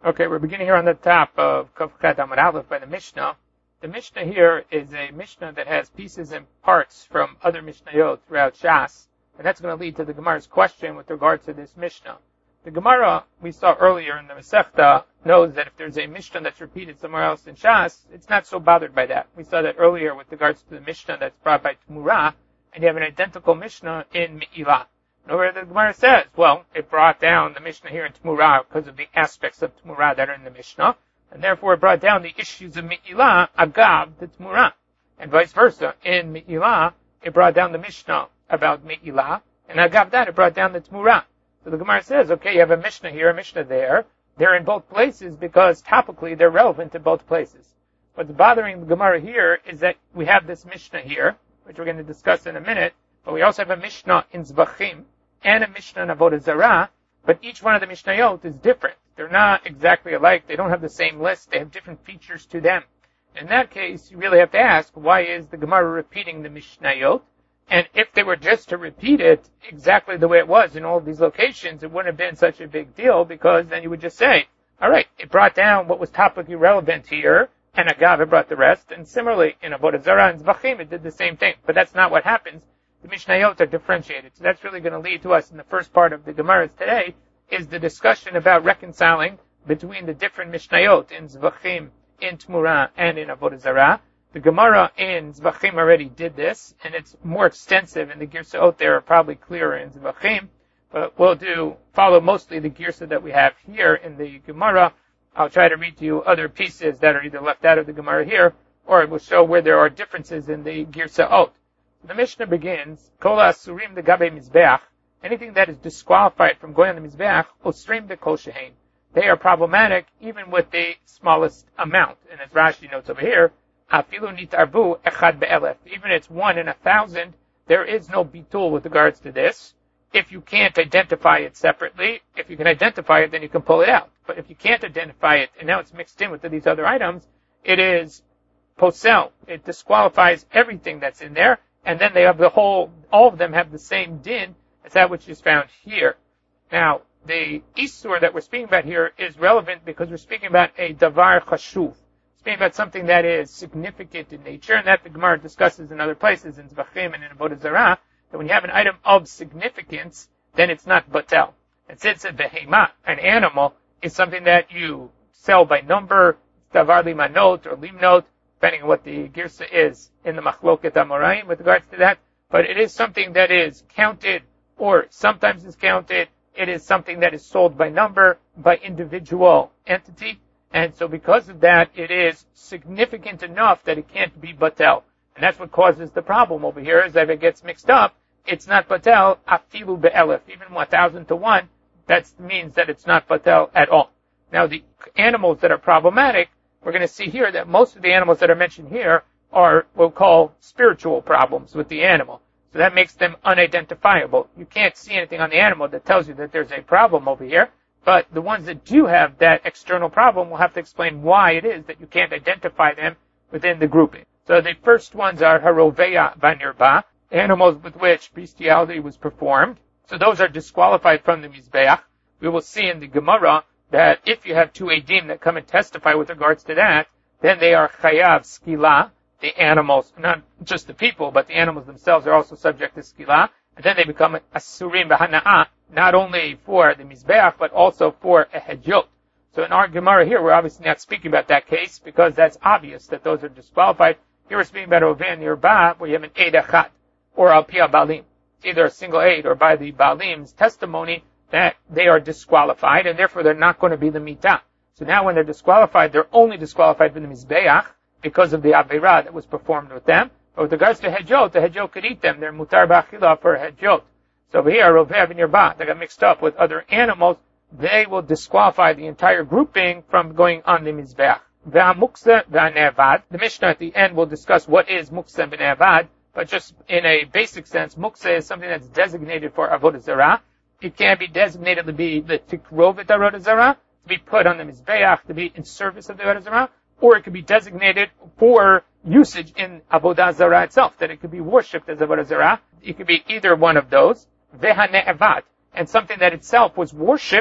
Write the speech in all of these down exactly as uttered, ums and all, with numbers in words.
Okay, we're beginning here on the top of Kaf Chet Amud Aleph by the Mishnah. The Mishnah here is a Mishnah that has pieces and parts from other Mishnayot throughout Shas, and that's going to lead to the Gemara's question with regard to this Mishnah. The Gemara, we saw earlier in the Masechta, knows that if there's a Mishnah that's repeated somewhere else in Shas, it's not so bothered by that. We saw that earlier with regards to the Mishnah that's brought by Tmura, and you have an identical Mishnah in Me'ilah. Where the Gemara says, well, it brought down the Mishnah here in Tmura because of the aspects of Tmura that are in the Mishnah, and therefore it brought down the issues of Me'ilah, Agav, to Tmura. And vice versa. In Me'ilah, it brought down the Mishnah about Me'ilah, and Agav that, it brought down the Tmura. So the Gemara says, okay, you have a Mishnah here, a Mishnah there. They're in both places because topically they're relevant in both places. What's bothering the Gemara here is that we have this Mishnah here, which we're going to discuss in a minute, but we also have a Mishnah in Zvachim, and a Mishnah in Avodah Zarah, but each one of the Mishnayot is different. They're not exactly alike. They don't have the same list. They have different features to them. In that case, you really have to ask, why is the Gemara repeating the Mishnayot? And if they were just to repeat it exactly the way it was in all of these locations, it wouldn't have been such a big deal, because then you would just say, all right, it brought down what was topically relevant here, and Agav, it brought the rest. And similarly, in Avodah Zarah and Zvachim, it did the same thing. But that's not what happens. The Mishnayot are differentiated. So that's really going to lead to us in the first part of the Gemara today, is the discussion about reconciling between the different Mishnayot in Zvachim, in Tmura, and in Avodah Zarah. The Gemara in Zvachim already did this, and it's more extensive, and the Girsaot there are probably clearer in Zvachim. But we'll do, follow mostly the Girsa that we have here in the Gemara. I'll try to read to you other pieces that are either left out of the Gemara here, or it will show where there are differences in the Girsaot. The Mishnah begins, Kol Asurim Degabe Mizbeach, anything that is disqualified from going on the Mizbeach, Osrim Bekol Shehein. They are problematic even with the smallest amount. And as Rashi notes over here, Afilu Nitarbu Echad Be'elef. Even if it's one in a thousand, there is no bitul with regards to this. If you can't identify it separately, if you can identify it, then you can pull it out. But if you can't identify it, and now it's mixed in with these other items, it is posel. It disqualifies everything that's in there. And then they have the whole, all of them have the same din as that which is found here. Now, the Isur that we're speaking about here is relevant because we're speaking about a davar chashuv. Speaking about something that is significant in nature, and that the Gemara discusses in other places, in Zvachim and in Avodah Zarah, that when you have an item of significance, then it's not batel. And since a behema, an animal, is something that you sell by number, davar limanot or limnot, depending on what the girsa is in the Machloket Amoraim with regards to that. But it is something that is counted, or sometimes is counted. It is something that is sold by number, by individual entity. And so because of that, it is significant enough that it can't be batel. And that's what causes the problem over here, is that if it gets mixed up, it's not batel, afilu be'elef. Even one thousand to one, that means that it's not batel at all. Now the animals that are problematic, we're going to see here that most of the animals that are mentioned here are what we'll call spiritual problems with the animal. So that makes them unidentifiable. You can't see anything on the animal that tells you that there's a problem over here, but the ones that do have that external problem will have to explain why it is that you can't identify them within the grouping. So the first ones are Haroveya Vanirba, animals with which bestiality was performed. So those are disqualified from the Mizbeach. We will see in the Gemara that if you have two Edim that come and testify with regards to that, then they are Chayav Skila, the animals, not just the people, but the animals themselves are also subject to Skila, and then they become Asurim B'Hana'ah, not only for the Mizbeach, but also for a Hedjot. So in our Gemara here, we're obviously not speaking about that case, because that's obvious that those are disqualified. Here we're speaking about Oven Yirba, where you have an Eid Achat, or Al Pia Balim. It's either a single Eid, or by the Balim's testimony, that they are disqualified, and therefore they're not going to be the mitah. So now when they're disqualified, they're only disqualified from the Mizbeach because of the Avirah that was performed with them. But with regards to Hedjot, the Hedjot could eat them. They're mutar b'achila for Hedjot. So over here, Rovev and Yerba, they got mixed up with other animals, they will disqualify the entire grouping from going on the Mizbeach. Ve'amuksa ve'anevad. The Mishnah at the end will discuss what is muksa ve'anevad, but just in a basic sense, muksa is something that's designated for Avodah Zarah. It can be designated to be the tikrovet Avodah Zarah, to be put on the Mizbeach, to be in service of the Avodah Zarah, or it could be designated for usage in Avodah Zarah itself, that it could be worshipped as Avodah Zarah. It could be either one of those, vehane'evad, and something that itself was worshipped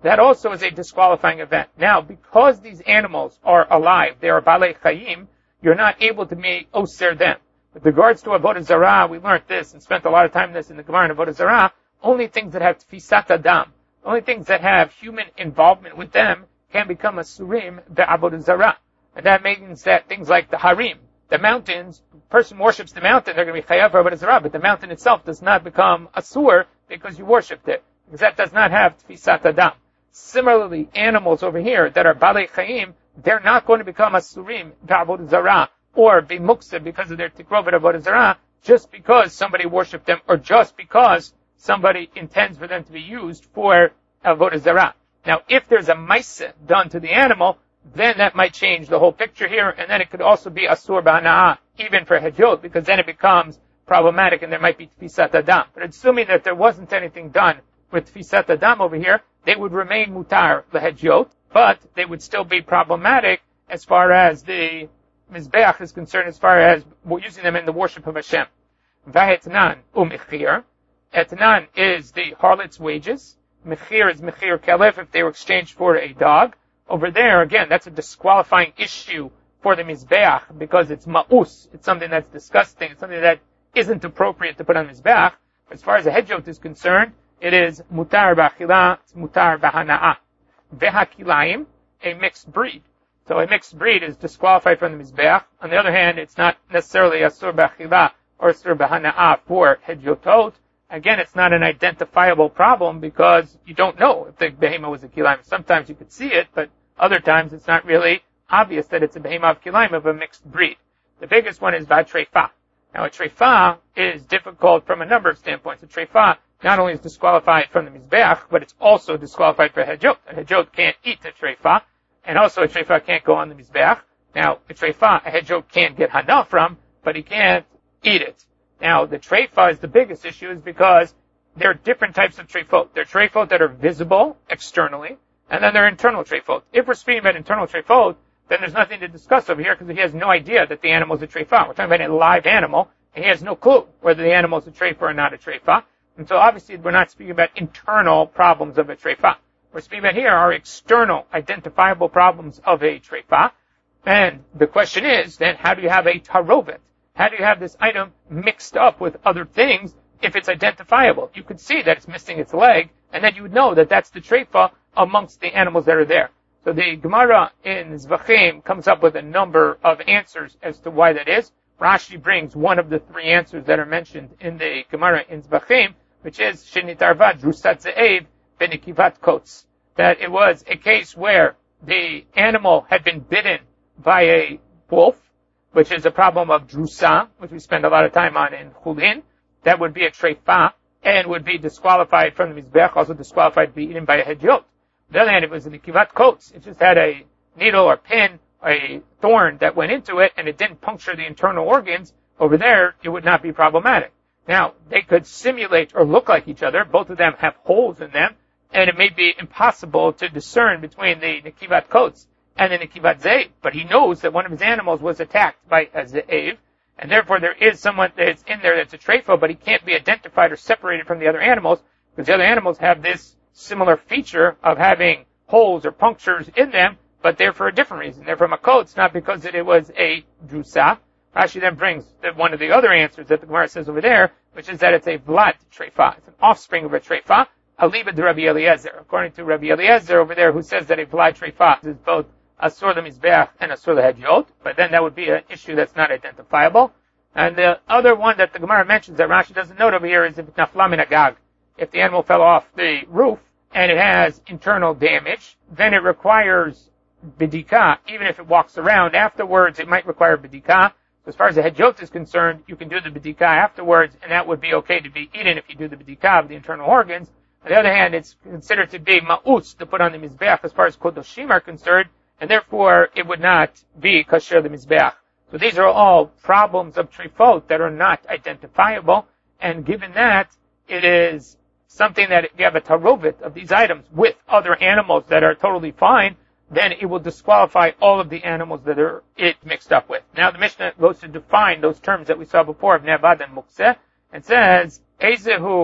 that also is a disqualifying event. Now, because these animals are alive, they are balei chayim, you're not able to make oser them. With regards to Avodah Zarah, we learned this and spent a lot of time in this in the Gemara in Avodah Zarah, only things that have tfisat adam, only things that have human involvement with them can become asurim be'avodah zarah. And that means that things like the harim, the mountains, the person worships the mountain, they're going to be chayav for avodah zarah, but the mountain itself does not become asur because you worshipped it, because that does not have tfisat adam. Similarly, animals over here that are balei chayim, they're not going to become asurim be'avodah zarah or b'muksa because of their tikrov avodah zarah, just because somebody worshipped them or just because somebody intends for them to be used for avodah zarah. Now, if there's a maisa done to the animal, then that might change the whole picture here, and then it could also be asur b'hana'ah, even for hejot, because then it becomes problematic and there might be tfisat adam. But assuming that there wasn't anything done with tfisat adam over here, they would remain mutar lehejot, but they would still be problematic as far as the mizbeach is concerned, as far as using them in the worship of Hashem. V'hetnan u'mechir. Etnan is the harlot's wages. Mechir is mechir kelef if they were exchanged for a dog. Over there, again, that's a disqualifying issue for the mizbeach because it's ma'us. It's something that's disgusting. It's something that isn't appropriate to put on mizbeach. As far as the hedjot is concerned, it is mutar b'achila, it's mutar b'hana'ah. Vehakilaim, a mixed breed. So a mixed breed is disqualified from the mizbeach. On the other hand, it's not necessarily asur b'achila or asur b'hana'ah for hedjotot. Again, it's not an identifiable problem because you don't know if the behemoth was a kilaim. Sometimes you could see it, but other times it's not really obvious that it's a behemoth of kilaim of a mixed breed. The biggest one is v'treifa. Now, a treifa is difficult from a number of standpoints. A treifa not only is disqualified from the mizbeach, but it's also disqualified for hejot. A hejot can't eat a treifa, and also a treifa can't go on the mizbeach. Now, a treifa, a hejot can't get hana from, but he can't eat it. Now, the treifa is the biggest issue is because there are different types of treifot. There are treifot that are visible externally, and then there are internal treifot. If we're speaking about internal treifot, then there's nothing to discuss over here because he has no idea that the animal is a treifa. We're talking about a live animal, and he has no clue whether the animal is a treifa or not a treifa. And so obviously we're not speaking about internal problems of a treifa. We're speaking about here are external, identifiable problems of a treifa. And the question is, then, how do you have a tarovet? How do you have this item mixed up with other things if it's identifiable? You could see that it's missing its leg, and then you would know that that's the treifa amongst the animals that are there. So the Gemara in Zvachim comes up with a number of answers as to why that is. Rashi brings one of the three answers that are mentioned in the Gemara in Zvachim, which is Shenitarva Drusat Ze'ev Benikivat Kots. That it was a case where the animal had been bitten by a wolf, which is a problem of drusa, which we spend a lot of time on in Chulin. That would be a treifa, and would be disqualified from the mizbech, also disqualified to be eaten by a hedjot. On the other hand, it was in the kivat coats. It just had a needle or pin, a thorn that went into it, and it didn't puncture the internal organs. Over there, it would not be problematic. Now, they could simulate or look like each other. Both of them have holes in them, and it may be impossible to discern between the kivat coats and the Nekivat Ze'ev, but he knows that one of his animals was attacked by a Ze'ev, and therefore there is someone that's in there that's a treifa, but he can't be identified or separated from the other animals, because the other animals have this similar feature of having holes or punctures in them, but they're for a different reason. They're from a coat, not because that it was a drusa. Rashi then brings the, one of the other answers that the Gemara says over there, which is that it's a vlad treifa. It's an offspring of a treifa, aliba de Rabbi Eliezer. According to Rabbi Eliezer over there, who says that a vlad treifa is both asur lemizbeach and asur lehedjot, but then that would be an issue that's not identifiable. And the other one that the Gemara mentions that Rashi doesn't note over here is if nafla min agag. If the animal fell off the roof and it has internal damage, then it requires bidika. Even if it walks around afterwards, it might require bidika. So as far as the hedjot is concerned, you can do the bidika afterwards, and that would be okay to be eaten if you do the bidika of the internal organs. On the other hand, it's considered to be ma'us to put on the mizbeach as far as kodoshim are concerned, and therefore it would not be kasher the mizbeach. So these are all problems of treifot that are not identifiable, and given that, it is something that if you have a tarovet of these items with other animals that are totally fine, then it will disqualify all of the animals that are it mixed up with. Now the Mishnah goes to define those terms that we saw before of nevad and mukseh, and says, Ezehu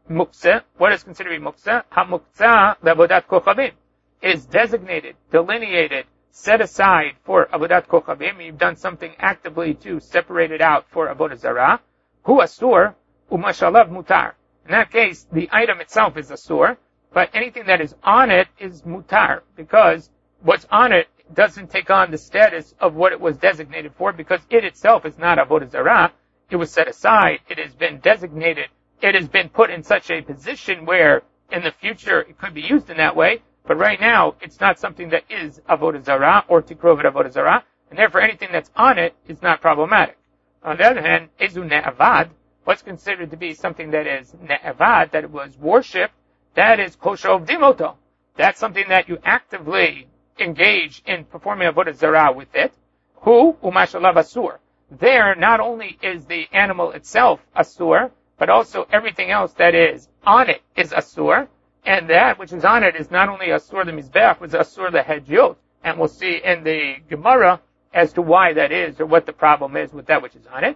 muktzeh. What is considered to be muktzeh? Ha-muktzeh le'avodat kochavim. It is designated, delineated, set aside for avodat kochavim. You've done something actively to separate it out for avodah zarah. Hu asur umashalav mutar. In that case, the item itself is asur, but anything that is on it is mutar, because what's on it doesn't take on the status of what it was designated for, because it itself is not avodah zarah. It was set aside. It has been designated. It has been put in such a position where in the future it could be used in that way, but right now it's not something that is avodah zarah or tikrovet avodah zarah, and therefore anything that's on it is not problematic. On the other hand, ezu ne'avad, what's considered to be something that is ne'avad, that it was worshipped, that is kosher dimoto. That's something that you actively engage in performing avodah zarah with it. Hu umashalav asur. There, not only is the animal itself asur, but also everything else that is on it is asur, and that which is on it is not only asur the mizbeach, but asur the hedyot. And we'll see in the Gemara as to why that is, or what the problem is with that which is on it.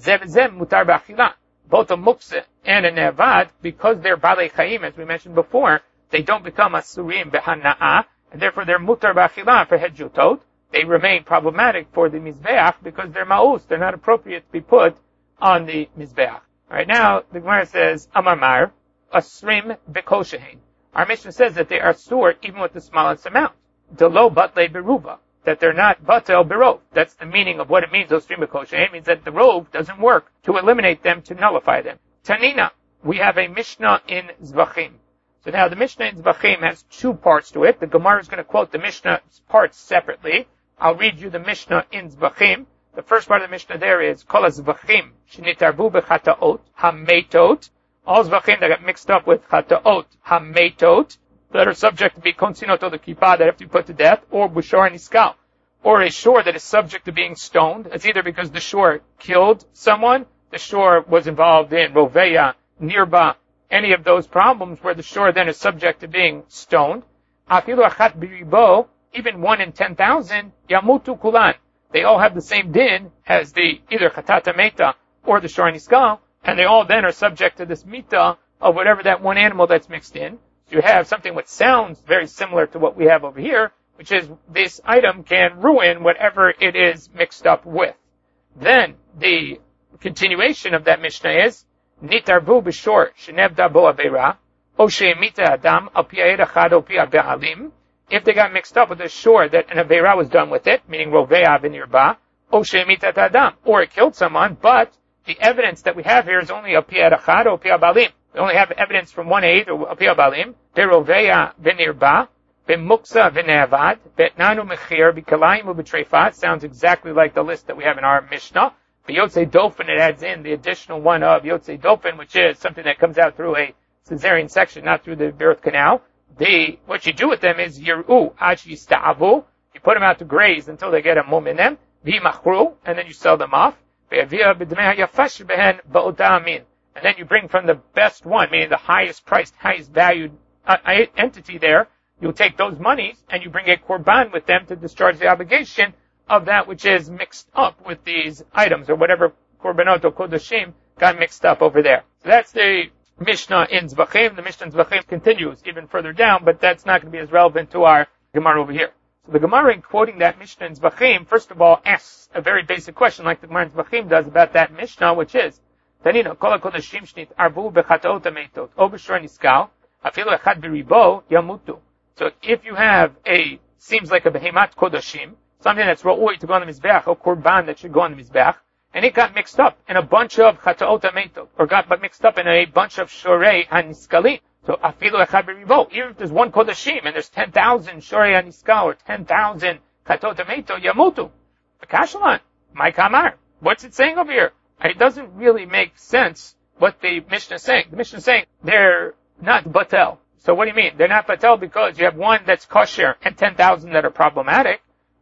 Mutar b'achila. Both a muktzeh and a ne'avad, because they're balei chayim, as we mentioned before, they don't become asurim b'hana'ah, and therefore they're mutar b'achila for hedyotot. They remain problematic for the mizbeach because they're ma'us. They're not appropriate to be put on the mizbeach. All right, now the Gemara says, Amar Mar, asrim b'koshehin. Our Mishnah says that they are asur even with the smallest amount. Delo batle beruva. That they're not batel berov. That's the meaning of what it means, asrim b'koshehin. It means that the rov doesn't work to eliminate them, to nullify them. Tanina, we have a Mishnah in Zvachim. So now the Mishnah in Zvachim has two parts to it. The Gemara is going to quote the Mishnah parts separately. I'll read you the Mishnah in Zvachim. The first part of the Mishnah there is Kol HaZvachim Shenitarbu B'Chataot HaMeitot. All Zvachim that got mixed up with Chataot HaMeitot, that are subject to be Konsinot or the Kippah, that have to be put to death, or Bushor Niskal, or a shore that is subject to being stoned. It's either because the shore killed someone, the shore was involved in Roveya, Nirba, any of those problems where the shore then is subject to being stoned. Afilu Achat Biribo, even one in ten thousand, Yamutu Kulan. They all have the same din as the either Chatata Meta or the Shor Niskal, and they all then are subject to this mita of whatever that one animal that's mixed in. So you have something which sounds very similar to what we have over here, which is this item can ruin whatever it is mixed up with. Then the continuation of that Mishnah is Nitarbu b'shor shenevda bo avera o she'emita adam al pi ha'ed echad o pi ha'be'alim. If they got mixed up with a shore that an avera was done with it, meaning roveya v'nirba, o she'emita adam, or it killed someone, but the evidence that we have here is only a pi ha'ed echad o pi ha'be'alim. We only have evidence from one aid or a pi ha'be'alim. Beroveya v'nirba, b'muksa v'ne'avad, b'etnanu mechir, b'kalayim u'b'treifat. Sounds exactly like the list that we have in our Mishnah. But Yotzei Dofen, it adds in the additional one of Yotzei Dofen, which is something that comes out through a cesarean section, not through the birth canal. They, what you do with them is Yiru, Aj Yista'avu. You put them out to graze until they get a mum in them. V'imachru, and then you sell them off. Ve'avia b'dmei ha'yafash behen ba'ota amin. And then you bring from the best one, meaning the highest priced, highest valued uh, entity there. You'll take those monies and you bring a korban with them to discharge the obligation of that which is mixed up with these items, or whatever korbanot or kodashim got mixed up over there. So that's the Mishnah in Zvachim. The Mishnah in Zvachim continues even further down, but that's not going to be as relevant to our Gemara over here. So the Gemara, in quoting that Mishnah in Zvachim, first of all asks a very basic question, like the Gemara in Zvachim does about that Mishnah, which is, Tanina, kol kodashim shnit arbu b'chataot ameitot, o b'shor niskal, afilu echad b'ribo yamutu. So if you have a, seems like a behemat kodashim, something that's ra'ui to go on the mizbeach, or korban that should go on the mizbeach, and it got mixed up in a bunch of chataot ameitot, or got mixed up in a bunch of shorei haniskalim. So afilu echad b'ribo, even if there's one kodashim and there's ten thousand shorei haniskal or ten thousand chataot ameitot, yamutu. Kashalan, my kamar. What's it saying over here? It doesn't really make sense what the Mishnah is saying. The Mishnah is saying they're not batel. So what do you mean? They're not batel because you have one that's kosher and ten thousand that are problematic.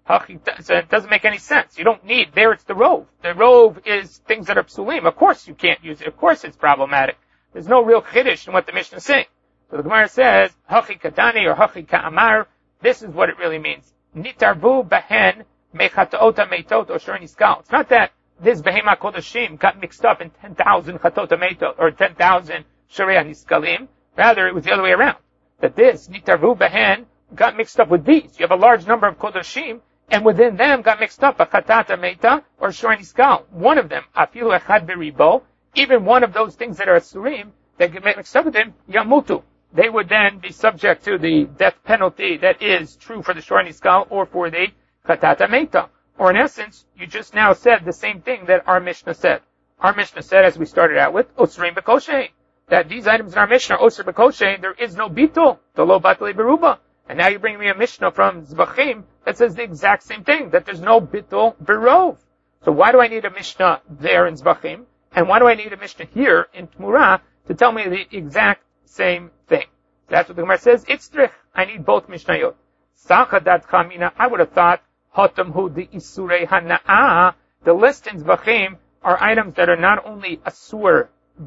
So it doesn't make any sense. You don't need, there it's the rove. The rove is things that are psulim. Of course you can't use it. Of course it's problematic. There's no real chiddush in what the Mishnah is saying. So the Gemara says, hachi katani or hachi ka'amar, this is what it really means. Nitarbu bahen mechataot meitot or shor niskal. It's not that this behema kodashim got mixed up in ten thousand chatot meitot or ten thousand Sharei Niskalim. Rather, it was the other way around. That this, Nitarvu Behen, got mixed up with these. You have a large number of Kodoshim, and within them got mixed up a Chatata Meita or Sharei Niskal. One of them, Afilu Echad Beribo, even one of those things that are Asurim, that get mixed up with them, Yamutu. They would then be subject to the death penalty that is true for the Sharei Niskal or for the Chatata Meita. Or in essence, you just now said the same thing that our Mishnah said. Our Mishnah said, as we started out with, Osrim B'Koshe, that these items in our Mishnah are Osir B'Koshe, there is no Bitul, the Lo Batali Beruba. And now you bring me a Mishnah from Zvachim that says the exact same thing, that there's no Bitul Berov. So why do I need a Mishnah there in Zvachim? And why do I need a Mishnah here in Tmura to tell me the exact same thing? That's what the Gemara says. It's Trich. I need both Mishnayot. Sachadat Chamina, I would have thought, Hotamhu the Isurei Hana'ah, the list in Zvachim are items that are not only Asur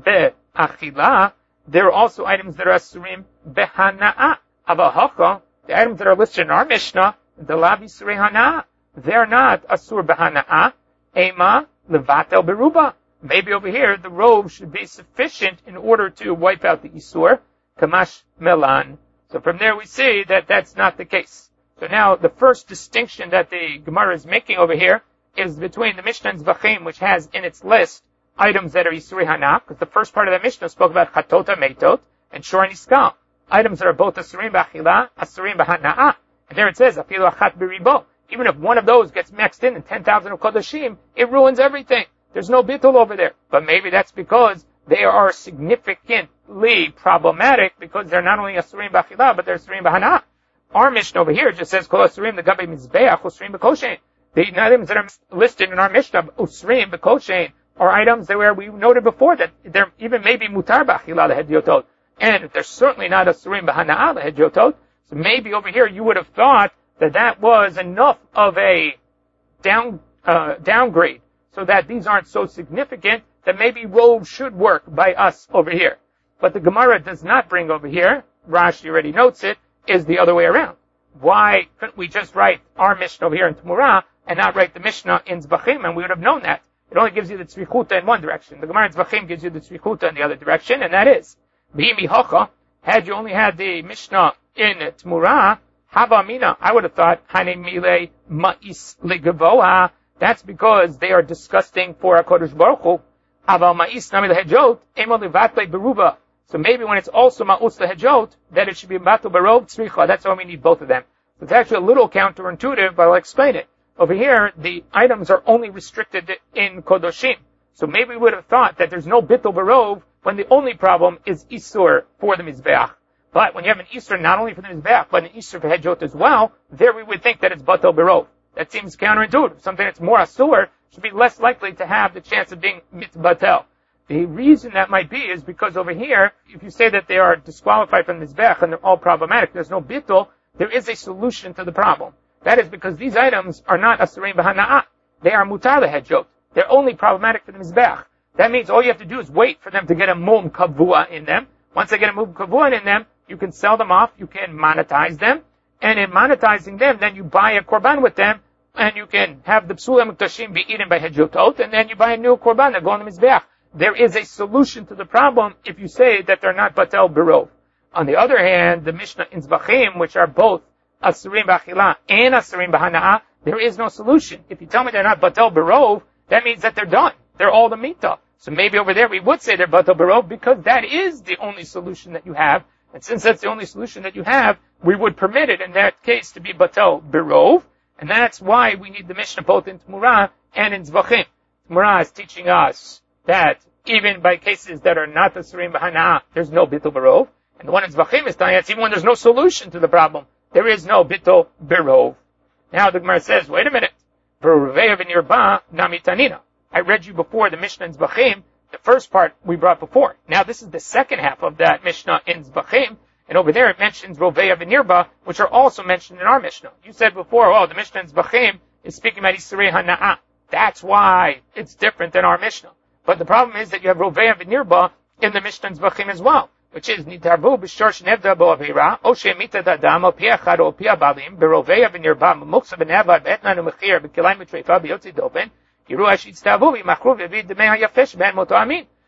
Be'achila, they're also items that are Asurim Be'hana'ah. Avahocha, the items that are listed in our Mishnah, the Lav Isurei Hana'ah, they're not Asur Be'hana'ah, Ema Levatel Beruba. Maybe over here, the robe should be sufficient in order to wipe out the Isur, Kamash Melan. So from there we see that that's not the case. So now the first distinction that the Gemara is making over here is between the Mishnah and Zvachim, which has in its list items that are Isurei Hana'ah, because the first part of the Mishnah spoke about Chatota Meitot and Sharei Niskal, items that are both Asurim B'Achila, Asurim B'Hana'ah. And there it says, Afilu Achat B'Ribo. Even if one of those gets mixed in in ten thousand of Kodoshim, it ruins everything. There's no Bitul over there. But maybe that's because they are significantly problematic because they're not only Asurim B'Achila, but they're Asurim B'Hana'ah. Our Mishnah over here just says, Kol Asurim L'Gabe Mizbeach, Asurim B'Koshein. The items that are listed in our Mishnah, Asurim B'Koshein, are items that where we noted before that they're even maybe Mutar B'Achila L'Hedyotot. And they're certainly not Asurim B'Hana'ah L'Hedyotot. So maybe over here you would have thought that that was enough of a down, uh, downgrade so that these aren't so significant that maybe robes should work by us over here. But the Gemara does not bring over here, Rashi already notes it, is the other way around. Why couldn't we just write our Mishnah over here in Tmura and not write the Mishnah in Zvachim, and we would have known that. It only gives you the Tzrichuta in one direction. The Gemara in Zvachim gives you the Tzrichuta in the other direction, and that is, B'imi Hocha, had you only had the Mishnah in Tmura, Hava Mina, I would have thought, Hane Mile Ma'is Legavoa, that's because they are disgusting for HaKadosh Baruch Hu. Aval Ma'is Nami Lehejot, Emo Levatle Beruba. So maybe when it's also Ma'us Lehejot, that it should be Bato Barov Tzricha. That's why we need both of them. So it's actually a little counterintuitive, but I'll explain it. Over here, the items are only restricted in Kodoshim. So maybe we would have thought that there's no Bittul Barov when the only problem is Isur for the Mizbeach. But when you have an Isur not only for the Mizbeach, but an Isur for Hejot as well, there we would think that it's Bato Barov. That seems counterintuitive. Something that's more Asur should be less likely to have the chance of being Mitbatel. The reason that might be is because over here, if you say that they are disqualified from Mizbeach and they're all problematic, there's no Bittul, there is a solution to the problem. That is because these items are not Asurim B'Hana'ah. They are Mutar Lehejot. They're only problematic for the Mizbeach. That means all you have to do is wait for them to get a Mum Kavua in them. Once they get a Mum Kavua in them, you can sell them off, you can monetize them, and in monetizing them, then you buy a Korban with them, and you can have the Psula Muktashim be eaten by Hejotot, and then you buy a new Korban that go on the Mizbeach. There is a solution to the problem if you say that they're not Batel Berov. On the other hand, the Mishnah in Zvachim, which are both Asurim B'Achila and Asurim B'Hana'ah, there is no solution. If you tell me they're not Batel Berov, that means that they're done. They're all the Mita. So maybe over there we would say they're Batel Berov because that is the only solution that you have. And since that's the only solution that you have, we would permit it in that case to be Batel Berov. And that's why we need the Mishnah both in Tmura and in Zvachim. Tmura is teaching us that even by cases that are not Asurim B'Hana'ah, there's no Bitul Berov. And the one in Zvachim is telling us even when there's no solution to the problem, there is no Bitul Berov. Now the Gemara says, wait a minute. Beruveya v'nirba nami tanina. I read you before the Mishnah in Zvachim, the first part we brought before. Now this is the second half of that Mishnah in Zvachim, and over there it mentions Roveya v'nirba, which are also mentioned in our Mishnah. You said before, oh, the Mishnah in Zvachim is speaking about Isurei Hana'ah. That's why it's different than our Mishnah. But the problem is that you have Roveya v'nirba in the Mishnah in Zvachim as well, which is Nitarbu b'shor shenevda bo avira, o she'emita dadam, o pi achad, o pi abalim, beroveya v'nirba, muksa v'neva, v'etnan u'mechir, v'kilayim v'treifa, v'yotzi dopen, yiru hashit stavu, v'machru v'vid d'mei ha'yafesh, ben moto amin.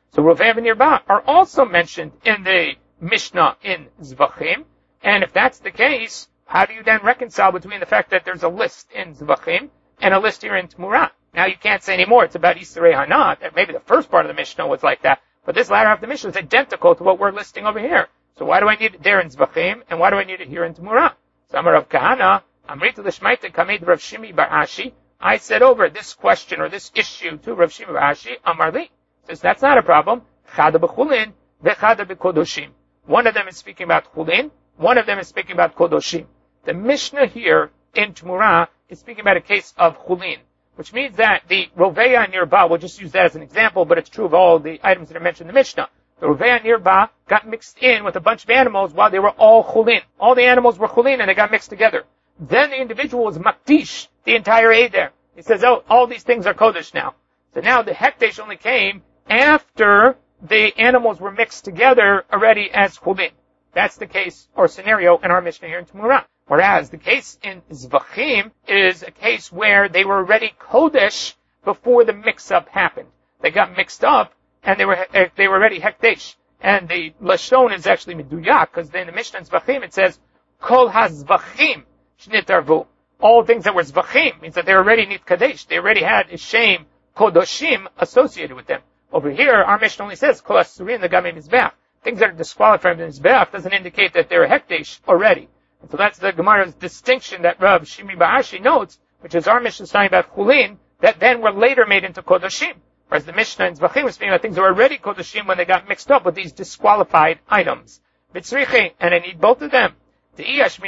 So Rovei and Nirba are also mentioned in the Mishnah in Zvachim. And if that's the case, how do you then reconcile between the fact that there's a list in Zvachim and a list here in Tmurah? Now you can't say anymore it's about Yisrei Hana, that maybe the first part of the Mishnah was like that, but this latter half of the Mishnah is identical to what we're listing over here. So why do I need it there in Zvachim, and why do I need it here in Tmurah? So Amar Rav Kahana, Amritu l'shmaita kamed Rav Shimi bar Ashi, I said over this question or this issue to Rav Shimi bar Ashi, Amar li, says that's not a problem, Chada b'chulin, v'chada b'kodoshim. One of them is speaking about chulin, one of them is speaking about kodoshim. The Mishnah here in Tmurah is speaking about a case of chulin, which means that the Roveya and Nirba, we'll just use that as an example, but it's true of all the items that are mentioned in the Mishnah. The Roveya and Nirba got mixed in with a bunch of animals while they were all chulin. All the animals were chulin and they got mixed together. Then the individual was makdish, the entire Eder. He says, oh, all these things are kodesh now. So now the hekdesh only came after the animals were mixed together already as chulin. That's the case or scenario in our Mishnah here in Tmurah. Whereas the case in Zvachim is a case where they were already kodesh before the mix-up happened. They got mixed up and they were they were already hekdesh. And the lashon is actually meduyak, because in the Mishnah in Zvachim it says kol hazvachim shnitarvu. All things that were zvachim means that they already nit kadesh. They already had a shame kodoshim associated with them. Over here, our Mishnah only says kol hasurin legami mizbeach. Things that are disqualified from the mizbeach doesn't indicate that they're hekdesh already. And so that's the Gemara's distinction that Rav Shimi bar Ashi notes, which is our Mishnah is talking about chulin that then were later made into kodoshim. Whereas the Mishnah in Zvachim was speaking about things that were already kodoshim when they got mixed up with these disqualified items. Mitzrichi, and I need both of them. If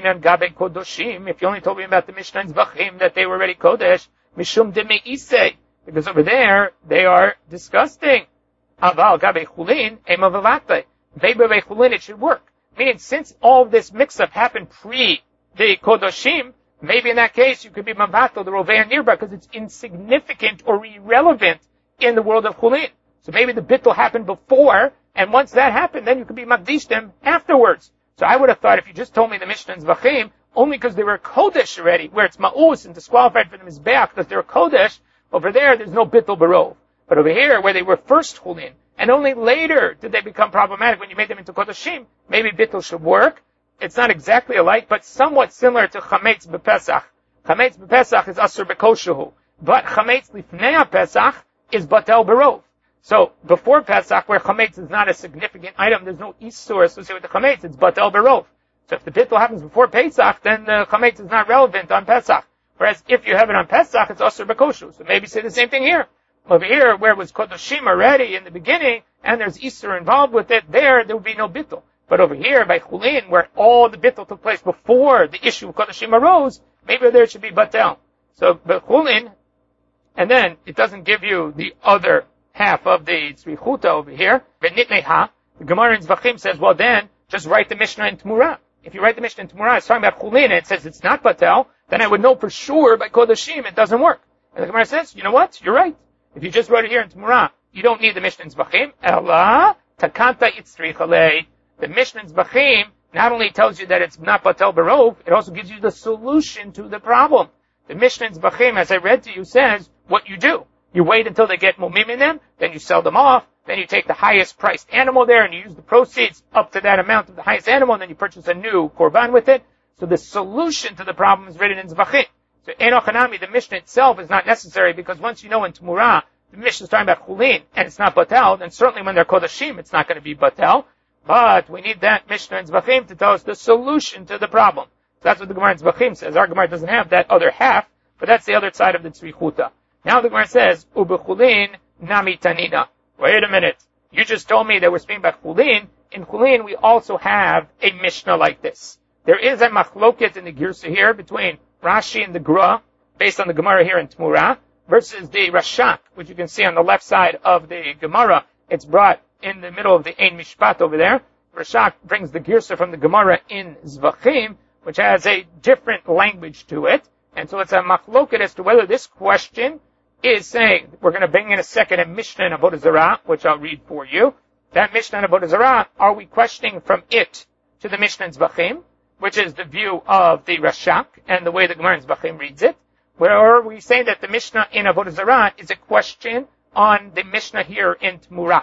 you only told me about the Mishnah in Zvachim that they were already kodesh, mishum demeisei, because over there they are disgusting. Aval gabe chulin emavavate. Maybe by chulin it should work. Meaning, since all this mix-up happened pre the kodoshim, maybe in that case you could be mavato the Rovei and Nirba because it's insignificant or irrelevant in the world of chulin. So maybe the bittul happened before, and once that happened, then you could be magdish them afterwards. So I would have thought if you just told me the Mishnah in Zvachim, only because they were kodesh already, where it's ma'us and disqualified for the mizbeach because they're kodesh, over there there's no bittul barov. But over here, where they were first chulin, and only later did they become problematic when you made them into kodoshim, maybe bittul should work. It's not exactly alike, but somewhat similar to chametz b'Pesach. Chametz b'Pesach is asur b'koshuhu, but chametz lifnei Pesach is batel barov. So before Pesach, where chametz is not a significant item, there's no isur associated with the chametz, it's batel barov. So if the bittul happens before Pesach, then the chametz is not relevant on Pesach. Whereas if you have it on Pesach, it's asur b'koshu. So maybe say the same thing here. Over here, where it was kodoshim already in the beginning, and there's isur involved with it, there, there would be no bittul. But over here, by chulin, where all the bittul took place before the issue of kodoshim arose, maybe there should be batel. So, the chulin, and then it doesn't give you the other half of the tzrichuta over here. V'nitneha, the Gemara in Zvachim says, well then, just write the Mishnah in Tmurah. If you write the Mishnah in Tmurah, it's talking about chulin, and it says it's not batel, then I would know for sure by kodoshim it doesn't work. And the Gemara says, you know what? You're right. If you just wrote it here in Tmurah, you don't need the Mishnah in Zvachim. Ela takanta itzrichalei. The Mishnah in Zvachim not only tells you that it's not batel barov, it also gives you the solution to the problem. The Mishnah in Zvachim, as I read to you, says what you do. You wait until they get mumim in them, then you sell them off, then you take the highest priced animal there and you use the proceeds up to that amount of the highest animal, and then you purchase a new korban with it. So the solution to the problem is written in Zvachim. So Enoch Hanami, the Mishnah itself is not necessary, because once you know in Tmurah, the Mishnah is talking about chulin, and it's not batel, then certainly when they're kodashim, it's not going to be batel. But we need that Mishnah in Zvachim to tell us the solution to the problem. So that's what the Gemara in Zvachim says. Our Gemara doesn't have that other half, but that's the other side of the tzrichuta. Now the Gemara says, ubechulin nami tanina. Wait a minute. You just told me that we're speaking about chulin. In chulin, we also have a Mishnah like this. There is a machloket in the Girsa here between Rashi and the Gra, based on the Gemara here in Tmurah, versus the Rashak, which you can see on the left side of the Gemara. It's brought in the middle of the Ein Mishpat over there. Rashak brings the Girsa from the Gemara in Zvachim, which has a different language to it. And so it's a machloket as to whether this question is saying, we're going to bring in a second a Mishnah in Avodah Zarah, which I'll read for you. That Mishnah in Avodah Zarah, are we questioning from it to the Mishnah in Zvachim, which is the view of the Rashak and the way the Gemara in Zvachim reads it? Where are we saying that the Mishnah in Avodah Zarah is a question on the Mishnah here in Tmurah?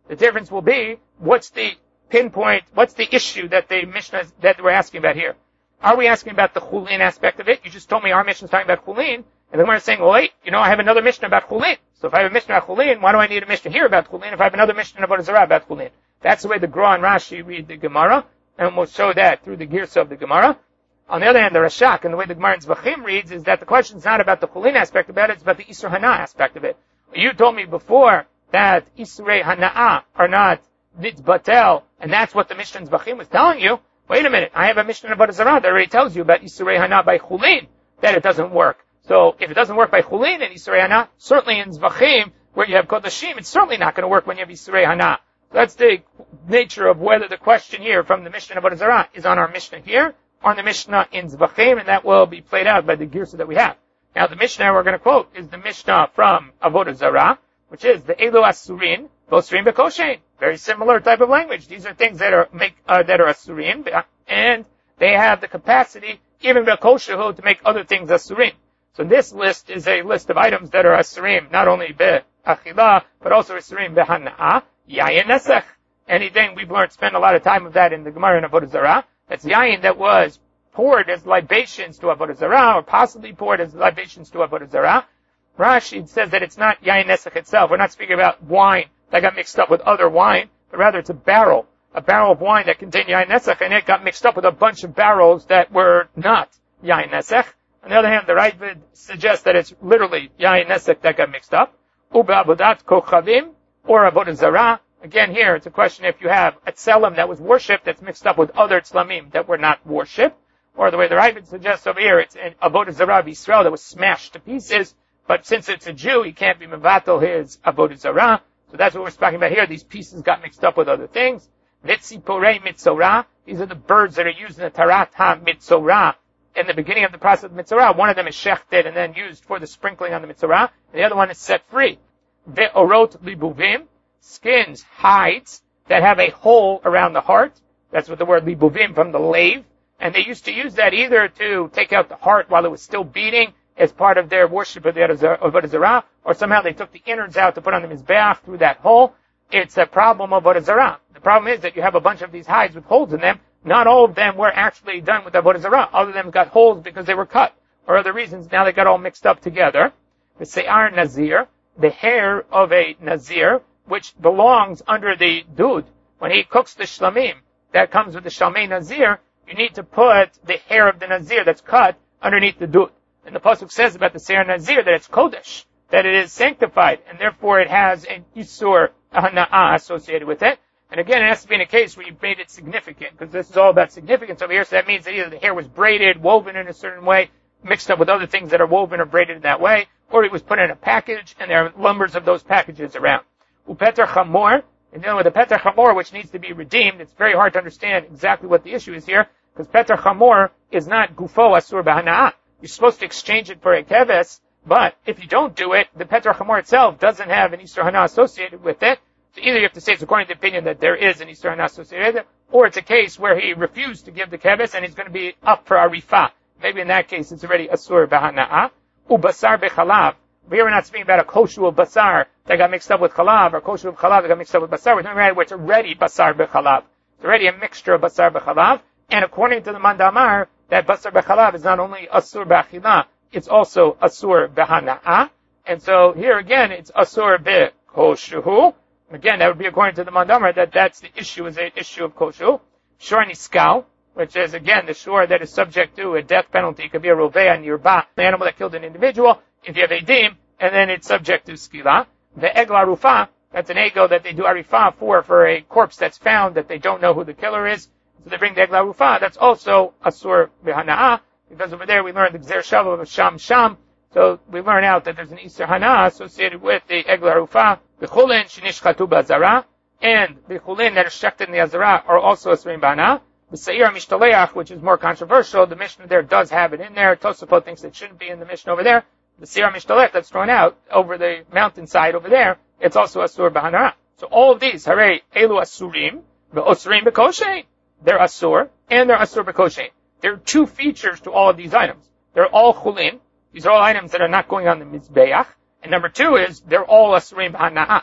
The difference will be, what's the pinpoint, what's the issue that the Mishnah, that we're asking about here? Are we asking about the chulin aspect of it? You just told me our Mishnah is talking about chulin, and then we're saying, well, wait, you know, I have another Mishnah about chulin. So if I have a Mishnah about chulin, why do I need a Mishnah here about chulin if I have another Mishnah about Zarah about chulin? That's the way the Gra and Rashi read the Gemara, and we'll show that through the Girsa of the Gemara. On the other hand, the Rashak and the way the Gemara in Zvachim reads is that the question is not about the chulin aspect about it, it's about the Isur Hana aspect of it. You told me before that Isrei Hana'ah are not Nitbatel, and that's what the Mishnah in Zvachim was telling you. Wait a minute, I have a Mishnah about Zarah that already tells you about Isrei Hana by chulin, that it doesn't work. So if it doesn't work by chulin and Isrei Hana, certainly in Zvachim, where you have Kodashim, it's certainly not going to work when you have Isrei Hana. So that's the nature of whether the question here from the Mishnah about Zarah is on our Mishnah here, or on the Mishnah in Zvachim, and that will be played out by the Girsa that we have. Now the Mishnah we're going to quote is the Mishnah from Avodah Zarah, which is the Elo Asurin, Vosrin Bekoshein. Very similar type of language. These are things that are make uh, that are Asurin, and they have the capacity, even Bekoshehu, to make other things Asurin. So this list is a list of items that are Asurim, not only Be'achila, but also Asurim Be'hana'ah, Yayin Nesech. Anything we've learned, spend a lot of time of that in the Gemara in Avodah Zarah. That's Yayin that was poured as libations to Avodah Zarah, or possibly poured as libations to Avodah Zarah. Rashi says that it's not Yayin Nesech itself. We're not speaking about wine that got mixed up with other wine, but rather it's a barrel, a barrel of wine that contained Yayin Nesech, and it got mixed up with a bunch of barrels that were not Yayin Nesech. On the other hand, the Ravid suggests that it's literally Yayin Nesech that got mixed up. Uba Avodat Kochavim, or Avodah Zarah. Again, here, it's a question if you have a tzelim that was worshipped that's mixed up with other tzlamim that were not worshipped, or the way the Ravid suggests over here, it's an Avodah Zarah of Yisrael that was smashed to pieces, but since it's a Jew, he can't be mevatel his Avodah Zarah. So that's what we're talking about here. These pieces got mixed up with other things. Vitzipurei Mitzorah. These are the birds that are used in the Tarat HaMitzorah. In the beginning of the process of Mitzorah, one of them is shechted and then used for the sprinkling on the Mitzorah, and the other one is set free. Ve'orot Libuvim. Skins, hides, that have a hole around the heart. That's what the word Libuvim from the lave. And they used to use that either to take out the heart while it was still beating as part of their worship of the Avodah Zarah, or somehow they took the innards out to put on the Mizbeach through that hole. It's a problem of Avodah Zarah. The problem is that you have a bunch of these hides with holes in them. Not all of them were actually done with Avodah Zarah. Other of them got holes because they were cut, or other reasons. Now they got all mixed up together. The Se'ar Nazir, the hair of a Nazir, which belongs under the dud. When he cooks the shlamim, that comes with the shalmei Nazir, you need to put the hair of the Nazir that's cut underneath the dud. And the Pasuk says about the Se'ar Nazir that it's kodesh, that it is sanctified, and therefore it has an Isur Hana'ah associated with it. And again, it has to be in a case where you've made it significant, because this is all about significance over here, so that means that either the hair was braided, woven in a certain way, mixed up with other things that are woven or braided in that way, or it was put in a package, and there are numbers of those packages around. Upeter chamor, and dealing with the peter chamor, which needs to be redeemed, it's very hard to understand exactly what the issue is here, because peter chamor is not gufo asur b'hana'ah. You're supposed to exchange it for a keves, but if you don't do it, the peter chamor itself doesn't have an Isur Hana associated with it. So either you have to say it's according to the opinion that there is an Isur Hana associated with it, or it's a case where he refused to give the keves and he's going to be up for arifah. Maybe in that case it's already asur b'hana'ah. Ubasar b'chalav. Here we're not speaking about a koshu of basar that got mixed up with chalav, or koshu of chalav that got mixed up with basar. We're talking about where it's already basar b'chalav. It's already a mixture of basar b'chalav. And according to the Mandamar, that basar b'chalav is not only asur b'achila, it's also asur b'hana'ah. And so here again, it's asur b'koshu. Again, that would be according to the Mandamar that that's the issue, is an issue of koshu. Shor niskal, which is again the shor that is subject to a death penalty. It could be a rovea nirba, the animal that killed an individual. If you have edim, and then it's subject to skila. The egla rufa, that's an ego that they do arifah for, for a corpse that's found that they don't know who the killer is. So they bring the egla rufa, that's also asur b'hana'ah, because over there we learned the gzer shava of sham sham. So we learn out that there's an Isur Hana associated with the egla rufa. The chulin shenishchatu b'azara, and the chulin that are shechted in the azara are also asurim b'hana'ah. The seir mishtaleach, which is more controversial, the Mishnah there does have it in there. Tosafot thinks it shouldn't be in the Mishnah over there. The Seir Mishtalech that's thrown out over the mountainside over there, it's also Asur B'hana'ah. So all of these, Hare, Elu Asurim, Ve'osrim B'koshein. They're Asur, and they're Asur B'koshein. There are two features to all of these items. They're all Chulin. These are all items that are not going on the Mizbeach. And number two is, they're all Asurim B'hana'ah.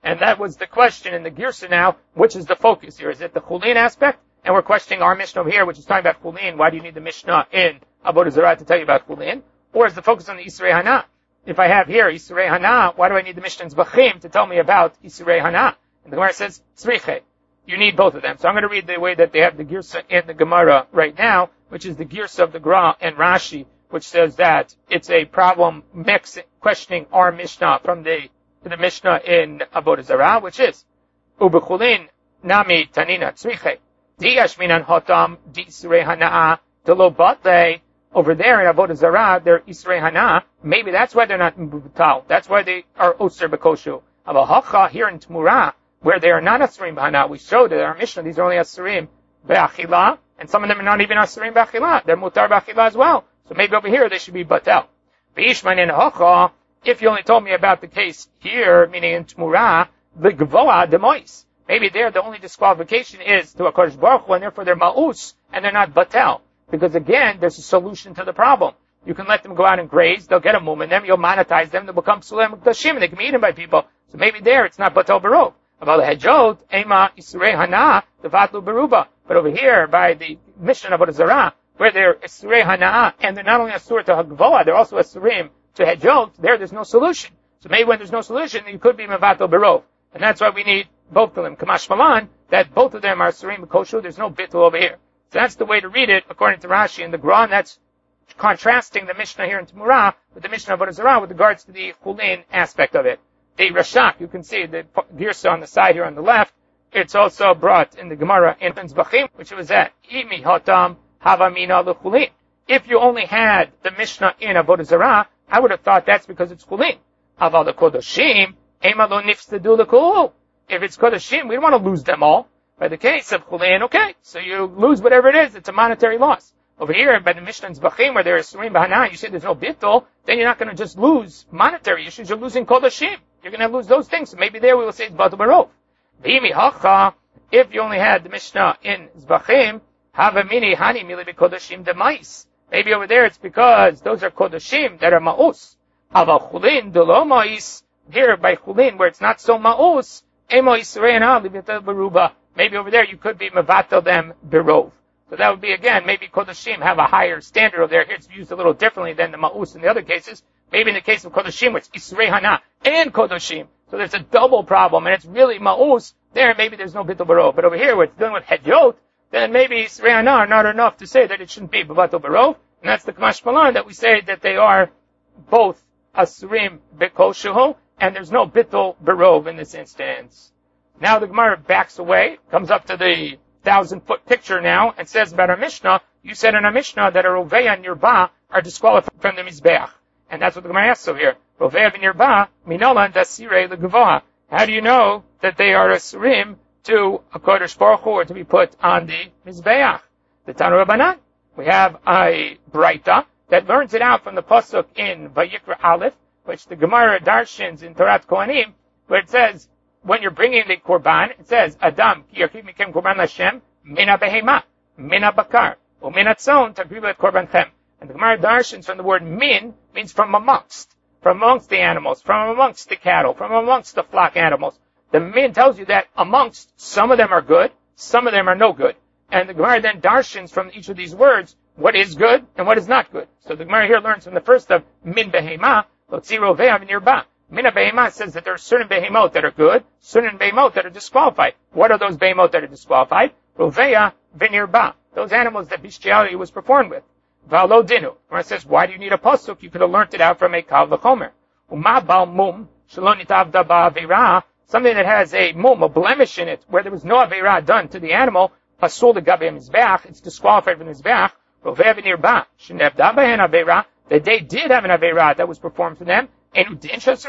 And that was the question in the Girsa now, which is the focus here? Is it the Chulin aspect? And we're questioning our Mishnah over here, which is talking about Chulin. Why do you need the Mishnah in Avodah Zarah to tell you about Chulin? Or is the focus on the Isurei Hana? If I have here Isurei Hana, why do I need the Mishnah in Zvachim to tell me about Isurei Hana? And the Gemara says, Tzriche. You need both of them. So I'm going to read the way that they have the Girsa in the Gemara right now, which is the Girsa of the Gra and Rashi, which says that it's a problem mix questioning our Mishnah from the the Mishnah in Avodah Zarah, which is Ubechulin Nami Tanina Tzriche Diyash Minan Hotam Di Isurei Hana'a Delo Batle. Over there in Avodah Zarah, they're Isurei Hana. Maybe that's why they're not Mbutal. That's why they are Oser Bekoshu. Avahacha here in Tmura, where they are not Asurim B'Hana. We showed that our Mishnah, these are only Asurim B'Achila, and some of them are not even Asurim B'Achila. They're Mutar B'Achila as well. So maybe over here they should be Batel. V'Ishman in Hacha, if you only told me about the case here, meaning in Tmura, the Gvoa Demois. Maybe there the only disqualification is to a Kodesh Baruch Hu, and therefore they're Ma'us, and they're not Batel. Because again, there's a solution to the problem. You can let them go out and graze, they'll get a mum in them, you'll monetize them, they'll become Sulem Mukdashim, and they can be eaten by people. So maybe there it's not Batel Barov. About the Hejot, Ema Isurei Hana, the Vatlu Beruba. But over here, by the Mishnah of Avodah Zarah, where they're Isurei Hana, and they're not only Asur to Hagvoa, they're also Asurim to Hejot, there there's no solution. So maybe when there's no solution, you could be Mevatel Barov. And that's why we need both of them. Kamash Malan, that both of them are Asurim Koshu, there's no Bittul over here. So that's the way to read it, according to Rashi and the Gra, and that's contrasting the Mishnah here in Tmura with the Mishnah of Avodah Zarah with regards to the Chulin aspect of it. The Rashak, you can see the Girsa on the side here on the left. It's also brought in the Gemara in Zvachim, which was at Imi Hatam Havamina L'Chulin. If you only had the Mishnah in Avodah Zarah, I would have thought that's because it's Chulin. Aval the Kodoshim, Ema Lo Nifstadu L'Kul. If it's Kodoshim, we don't want to lose them all. By the case of Chulin, okay, so you lose whatever it is, it's a monetary loss. Over here, by the Mishnah in Zvachim, where there is Surim B'Hana, you say there's no bittul, then you're not going to just lose monetary issues, you're losing Kodoshim. You're going to lose those things, so maybe there we will say it's Batul Barov. V'imi Hacha, if you only had the Mishnah in Zvachim, Havamini Hani Mili Kodoshim Demais. Maybe over there it's because those are Kodoshim that are Ma'us. Ava Chulin Delo Ma'is, here by Chulin, where it's not so Ma'us, Emo Yisrei Hana Libitel Baruba. Maybe over there you could be Mevatel them Berov. So that would be, again, maybe Kodoshim have a higher standard over there. Here it's used a little differently than the Ma'us in the other cases. Maybe in the case of Kodoshim, where it's Yisrei Hana and Kodoshim. So there's a double problem, and it's really Ma'us. There, maybe there's no Bittul Barov. But over here, where it's dealing with Hejot, then maybe Yisrei Hana are not enough to say that it shouldn't be Batul Barov. And that's the Kamash Malan that we say that they are both Asurim B'Kol Shehu, and there's no Bittul Barov in this instance. Now the Gemara backs away, comes up to the thousand-foot picture now, and says about our Mishnah, you said in our Mishnah that a Roveya and Nirba are disqualified from the Mizbeach. And that's what the Gemara asks over here. Roveya and Nirba, Minolan Dasire Legavoa. How do you know that they are Asurim to a Kodesh Baruch Hu, or to be put on the Mizbeach? The Tanu Rabbanan. We have a Braita that learns it out from the Pasuk in Vayikra Aleph, which the Gemara darshins in Torat Kohanim, where it says, when you're bringing the korban, it says, Adam, ki yakiv mikem korban Hashem, mina behema, mina bakar, or mina tzon, takriv et korban chem. And the Gemara darshins from the word min, means from amongst, from amongst the animals, from amongst the cattle, from amongst the flock animals. The min tells you that amongst, some of them are good, some of them are no good. And the Gemara then darshins from each of these words, what is good and what is not good. So the Gemara here learns from the first of min behema, lotzi roveh v'nirba. Mina Behemah says that there are certain Behemot that are good, certain Behemot that are disqualified. What are those Behemot that are disqualified? Roveya v'nirba. Those animals that bestiality was performed with. V'alo dinu. Where it says, why do you need a pasuk? You could have learnt it out from a kal v'chomer. Uma bal mum, shalon itavda ba'avera. Something that has a mum, a blemish in it, where there was no avera done to the animal, pasul legabe mizbeach, it's disqualified from mizbeach. Roveya v'nirba. Shenevda behen avera. That they did have an avera that was performed for them. And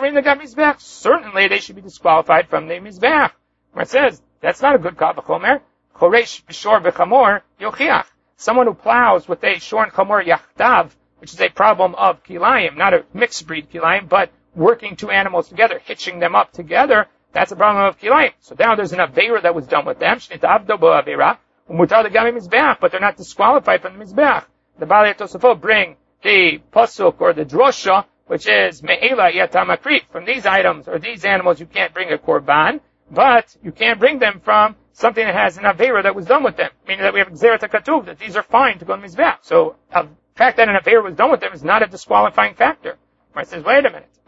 certainly they should be disqualified from the Mizbeach. Where it says, that's not a good Kal V'chomer. Choresh b'shor v'chamor yochiach. Someone who plows with a shor and chamor yachtav, which is a problem of kilayim, not a mixed breed kilayim, but working two animals together, hitching them up together, that's a problem of kilayim. So now there's an avera that was done with them, shnitavdo bo avera, umutar legami Mizbeach, but they're not disqualified from the Mizbeach. The Balei Tosafot bring the pasuk or the drosha which is me'ela yatamakri. From these items or these animals, you can't bring a korban, but you can't bring them from something that has an avera that was done with them, meaning that we have gzerat hakatuv, that these are fine to go to mizbeach. So uh, the fact that an avera was done with them is not a disqualifying factor. It says, wait a minute.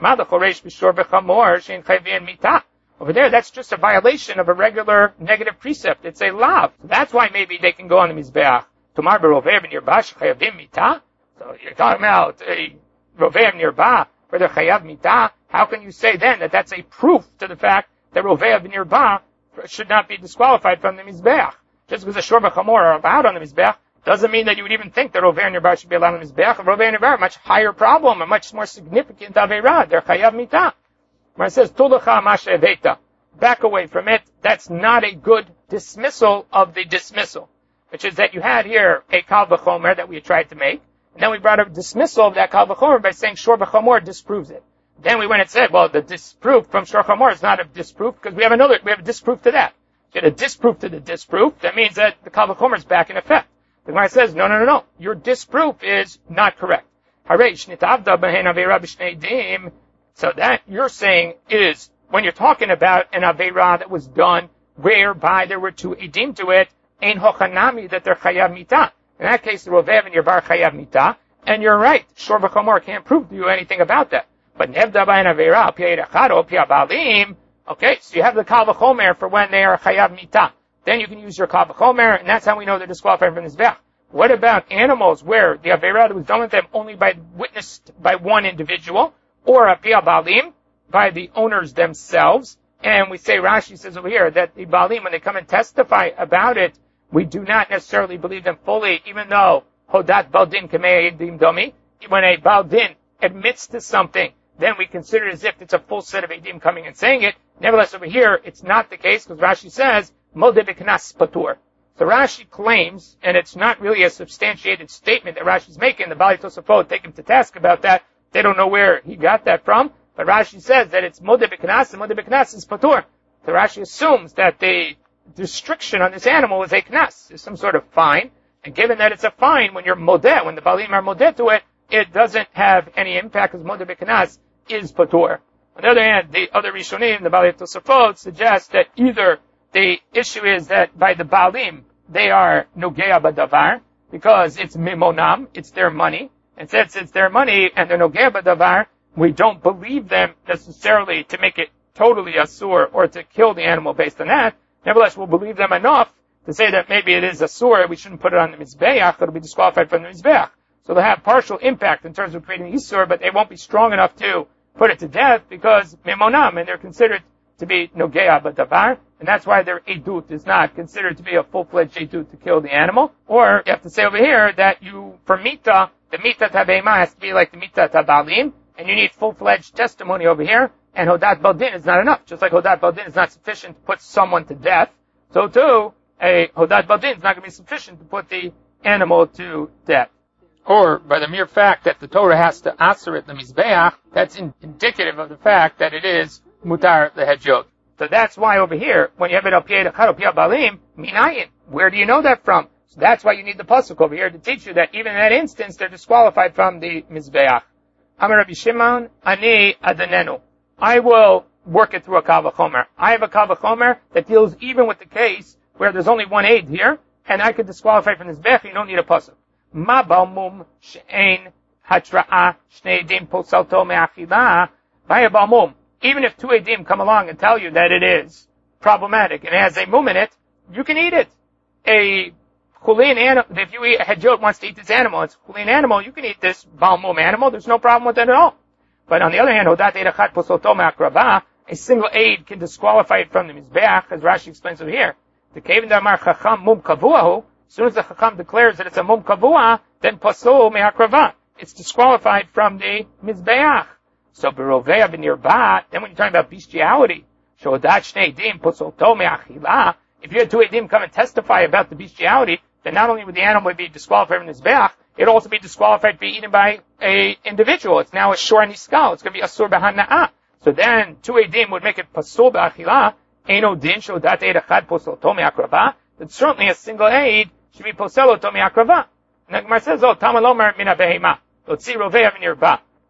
Over there, that's just a violation of a regular negative precept. It's a lav. So that's why maybe they can go on the mizbeach. Tomar berovev nearba shechayavim mita. So you're talking about a rovev nearba where they're chayav mita. How can you say then that that's a proof to the fact that rovev nearba should not be disqualified from the mizbeach? Just because a shor b'chamor are allowed on the mizbeach doesn't mean that you would even think that rovev nearba should be allowed on the mizbeach. Rovev nearba, a much higher problem, a much more significant aveira. They're chayav mita. Where it says, Tulacha Masha Eveta, back away from it, that's not a good dismissal of the dismissal, which is that you had here a Kal V'chomer that we had tried to make, and then we brought a dismissal of that Kal V'chomer by saying Shor B'chomer disproves it. Then we went and said, well, the disproof from Shor B'chomer is not a disproof, because we have another, we have a disproof to that. You had a disproof to the disproof, that means that the Kal V'chomer is back in effect. The Gemara says, no, no, no, no, your disproof is not correct. Hareish Nitavda B'hen Aveira B'shnei Dim. So that you're saying is, when you're talking about an Aveira that was done whereby there were two edim to it, ein hochanami, that they're chayav mita. In that case, the rovev and your bar chayav mita, and you're right, shor v'chomor can't prove to you anything about that. But nevda b'en Aveira, pia erachado, pia balim, okay, so you have the kal v'chomer for when they are chayav mita. Then you can use your kal v'chomer, and that's how we know they're disqualified from this vech. What about animals where the Aveira that was done with them only by witnessed by one individual, or a pia balim, by the owners themselves? And we say, Rashi says over here, that the balim, when they come and testify about it, we do not necessarily believe them fully, even though hodat baldin kamei edim domi, when a baldin admits to something, then we consider it as if it's a full set of edim coming and saying it. Nevertheless, over here, it's not the case, because Rashi says, modeh b'knas patur. So Rashi claims, and it's not really a substantiated statement that Rashi's making, the Bali Tosafot take him to task about that. They don't know where he got that from, but Rashi says that it's modeh b'knas, and modeh b'knas is patur. So Rashi assumes that the restriction on this animal is a knas, is some sort of fine, and given that it's a fine, when you're modeh, when the balim are modeh to it, it doesn't have any impact, because modeh b'knas is patur. On the other hand, the other Rishonim, the Bali Tosafot, suggest that either the issue is that by the balim, they are nogea b'davar, because it's mimonam, it's their money, and since it's their money and they're nogea b'davar, we don't believe them necessarily to make it totally asur or to kill the animal based on that. Nevertheless, we'll believe them enough to say that maybe it is asur, we shouldn't put it on the mizbeach, it'll be disqualified from the mizbeach. So they'll have partial impact in terms of creating isur, but they won't be strong enough to put it to death because mimonam, and they're considered to be nogea b'davar, and that's why their edut is not considered to be a full-fledged edut to kill the animal. Or you have to say over here that you, for mita, the mita tabeima has to be like the mita tabalim, and you need full-fledged testimony over here, and hodat baldin is not enough. Just like hodat baldin is not sufficient to put someone to death, so too, a hodat baldin is not going to be sufficient to put the animal to death. Or by the mere fact that the Torah has to answer it the mizbeach, that's in- indicative of the fact that it is mutar lehejot. So that's why over here, when you have it al piyei dechad, al piyei balim, minayin, where do you know that from? So that's why you need the pasuk over here to teach you that even in that instance, they're disqualified from the mizbeach. Amar Rabbi Shimon, ani adanenu. I will work it through a kal v'chomer. I have a kal v'chomer that deals even with the case where there's only one aid here, and I could disqualify from this bech, you don't need a pasuk. Ma balmum she'ein hatra'a shnei edim posalto me'achila, vaya balmum. Even if two edim come along and tell you that it is problematic and it has a mum in it, you can eat it. A chulin animal, if you eat, a hedjot wants to eat this animal, it's a chulin animal, you can eat this balmum animal, there's no problem with it at all. But on the other hand, hodat eid echad posalto me'akrava, a single aid can disqualify it from the mizbeach, as Rashi explains over here. The kevin damar chacham mum kavuahu, as soon as the chacham declares that it's a mum kavua, then pasul me'akrava. It's disqualified from the mizbeach. So berovea v'nirba, then when you're talking about bestiality, shodat shnei edim posalto me'achila, if you had two edim come and testify about the bestiality, then not only would the animal be disqualified from the mizbeach, it would also be disqualified to be eaten by a individual. It's now a shor niskal. It's going to be asur b'hana'ah. So then, two edim would make it pasul b'achila, eno din shodat eid echad posalto me'akrava, then certainly a single aid should be poselo to me'akrava. And the Gemara says, oh, tamalomer min ha'behema, lotzi rovea v'nirba.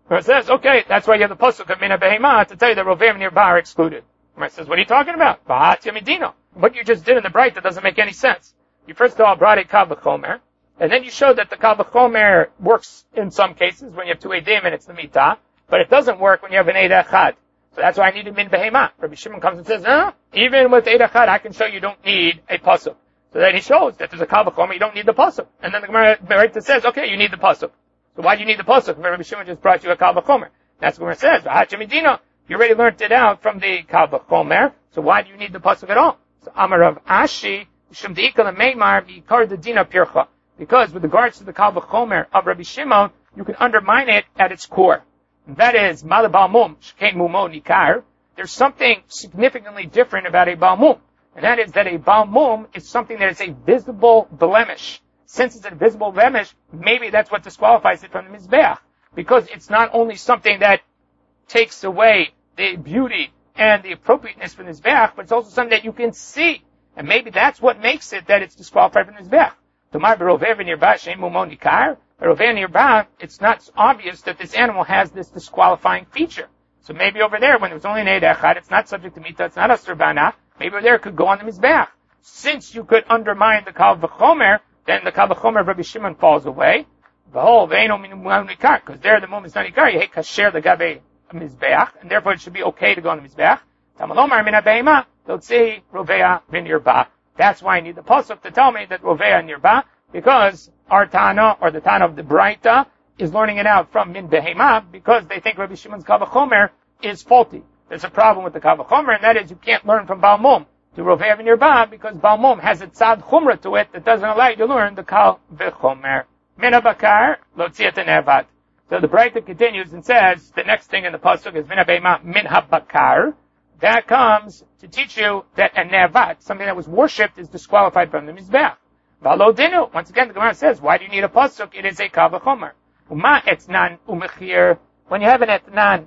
Gemara says, okay, that's why you have the pasuk of Mina Behema to tell you that Roveh and Yirba are excluded. Gemara says, what are you talking about? Ba'at Yamidino. What you just did in the bright that doesn't make any sense. You first of all brought a Kal V'chomer, and then you showed that the Kal V'chomer works in some cases when you have two Eidim and it's the Mitah, but it doesn't work when you have an Eid Echad. So that's why I needed Min Behema. Rabbi Shimon comes and says, no, even with Eid Echad, I can show you don't need a pasuk. So then he shows that there's a Kal V'chomer, you don't need the pasuk. And then the Gemara says, okay, you need the pasuk. So why do you need the pasuk? Rabbi Shimon just brought you a Kal V'chomer. That's what it says. You already learned it out from the Kal V'chomer, so why do you need the pasuk at all? So Amar Rav Ashi, Shum Deikal Meimar V'Yikar the Dina Pircha. Because with regards to the Kal V'chomer of Rabbi Shimon, you can undermine it at its core. And that is, Malabal Mum, Shkein Mumo Nikar. There's something significantly different about a Baal Mum. And that is that a Baal Mum is something that is a visible blemish. Since it's a visible blemish, maybe that's what disqualifies it from the Mizbeach. Because it's not only something that takes away the beauty and the appropriateness for the Mizbeach, but it's also something that you can see. And maybe that's what makes it that it's disqualified from the Mizbeach. Tomar B'Roveh v'Nirba Shein Mumo Nikar. B'Roveh v'Nirba, it's not obvious that this animal has this disqualifying feature. So maybe over there, when it was only an Eid Echad, it's not subject to Mita, it's not Asur Bana, maybe over there it could go on the Mizbeach. Since you could undermine the Kal V'chomer, then the Kal V'chomer of Rabbi Shimon falls away. Because there the Mum is not Ikar, you hate Kasher the Gabe Mizbeach, and therefore it should be okay to go on the Mizbeach. Tamalomar Mina Behema, they'll say Rovea Min Yirba. That's why I need the pasuk to tell me that Rovea and Yirba, because our Tana, or the Tana of the Braita, is learning it out from Min Behema, because they think Rabbi Shimon's Kal V'chomer is faulty. There's a problem with the Kal V'chomer, and that is you can't learn from Baal Mum to Rovea and Yirba, because Baal Mum has a tzad chumra to it that doesn't allow you to learn the Kal V'chomer. Min HaBakar, Lo Tziat Nevad. So the Braita continues and says, the next thing in the pasuk is Min HaBehema, Min HaBakar. That comes to teach you that a nevat, something that was worshipped, is disqualified from the Mizbeach. V'alo dinu. Once again, the Gemara says, why do you need a pasuk? It is a Kal V'chomer. Uma etnan umechir. When you have an etnan,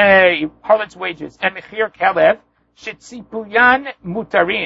a harlot's wages, and mechir kelev, shitzipuyan mutarin,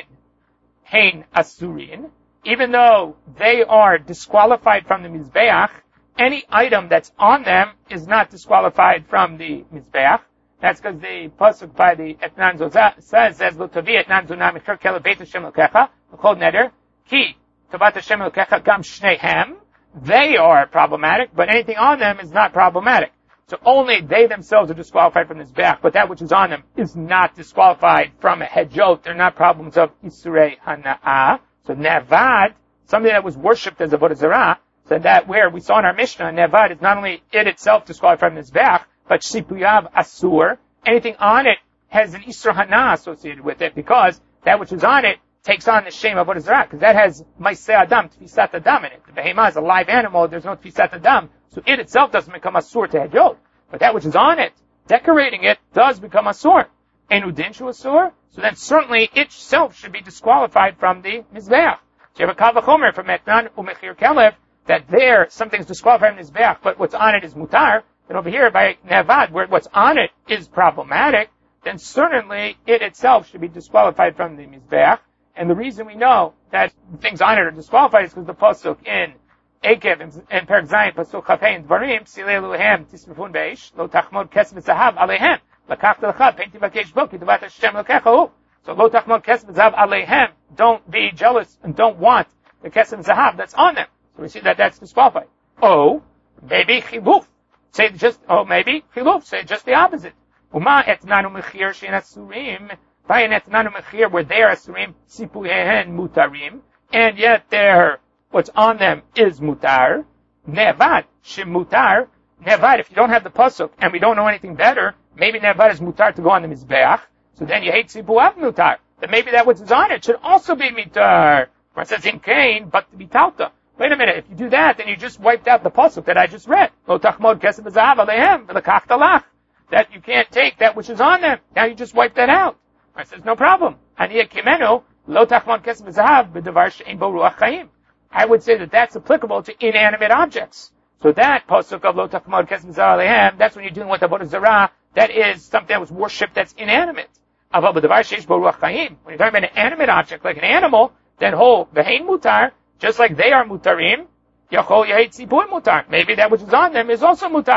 hein asurin. Even though they are disqualified from the Mizbeach, any item that's on them is not disqualified from the Mizbeach. That's because the pasuk by the Etnan Zozah says, says, Lo tavi Etnan Zunah mechir kelev beit Hashem Elokecha, l'chol neder, ki tovat Hashem Elokecha gam shnehem. They are problematic, but anything on them is not problematic. So only they themselves are disqualified from this Mizbeach, but that which is on them is not disqualified from a hedjot. They're not problems of Isurei Hana'ah. So Nevad, something that was worshipped as a Avodah Zarah, so that where we saw in our Mishnah, Nevad is not only it itself disqualified from this Mizbeach, but Shipuyav Asur, anything on it has an Isur Hana associated with it, because that which is on it takes on the shame of Avodah Zarah, because that has Maiseh Adam, Tfisat Adam in it. The Behemah is a live animal, there's no Tfisat Adam, so it itself doesn't become Asur to Hedjot. But that which is on it, decorating it, does become Asur. Enudin Shu Asur, so then certainly itself should be disqualified from the Mizbeach. So you have a Kal V'chomer from Etnan Umechir Kelev, that there something's disqualified from the Mizbeach, but what's on it is Mutar. Then over here by Nevad, where what's on it is problematic, then certainly it itself should be disqualified from the Mizbeach. And the reason we know that things on it are disqualified is because the pasuk in Ekev and Perek Zayin, pasuk Chafei and Dvarim, Silei Elohem Tismefun Beish, Lo Tachmod Kesef Zahav Alehem, Lakach Telcha, Peinti Vakesh Bo, Ki Tovat Hashem Lokecha. So Lo Tachmod Kesef Zahav Alehem, don't be jealous and don't want the Kesef Zahav that's on them. So we see that that's disqualified. Oh, maybe Chiluf. Say just, oh maybe Chiluf, say just the opposite. Uma etnanu mechir shein asurim, by an etnanu mechir where they are asurim, sipuyehen mutarim, and yet their, what's on them is mutar. Nevad, shim mutar. Nevad, if you don't have the pasuk, and we don't know anything better, maybe Nevad is mutar to go on the Mizbeach, so then you hate sipuav mutar. Then maybe that which is on it should also be mutar. Where it says in Cain, but to be talta. Wait a minute, if you do that, then you just wiped out the pasuk that I just read. Lo tachmod kesef v'zahav alehem v'lekach talach. That you can't take that which is on them. Now you just wiped that out. I says, no problem. Aniyah kimenu, lo tachmod kesef v'zahav b'davar she'en bo ruach chaim. I would say that that's applicable to inanimate objects. So that pasuk of lo tachmod kesef v'zahav alehem, that's when you're dealing with Avodah Zarah, that is something that was worshipped that's inanimate. Aval b'davar she'en bo ruach chaim. When you're talking about an animate object like an animal, then ho, v'hein mutar, just like they are mutarim, yachol yahit sipur mutar. Maybe that which is on them is also mutar.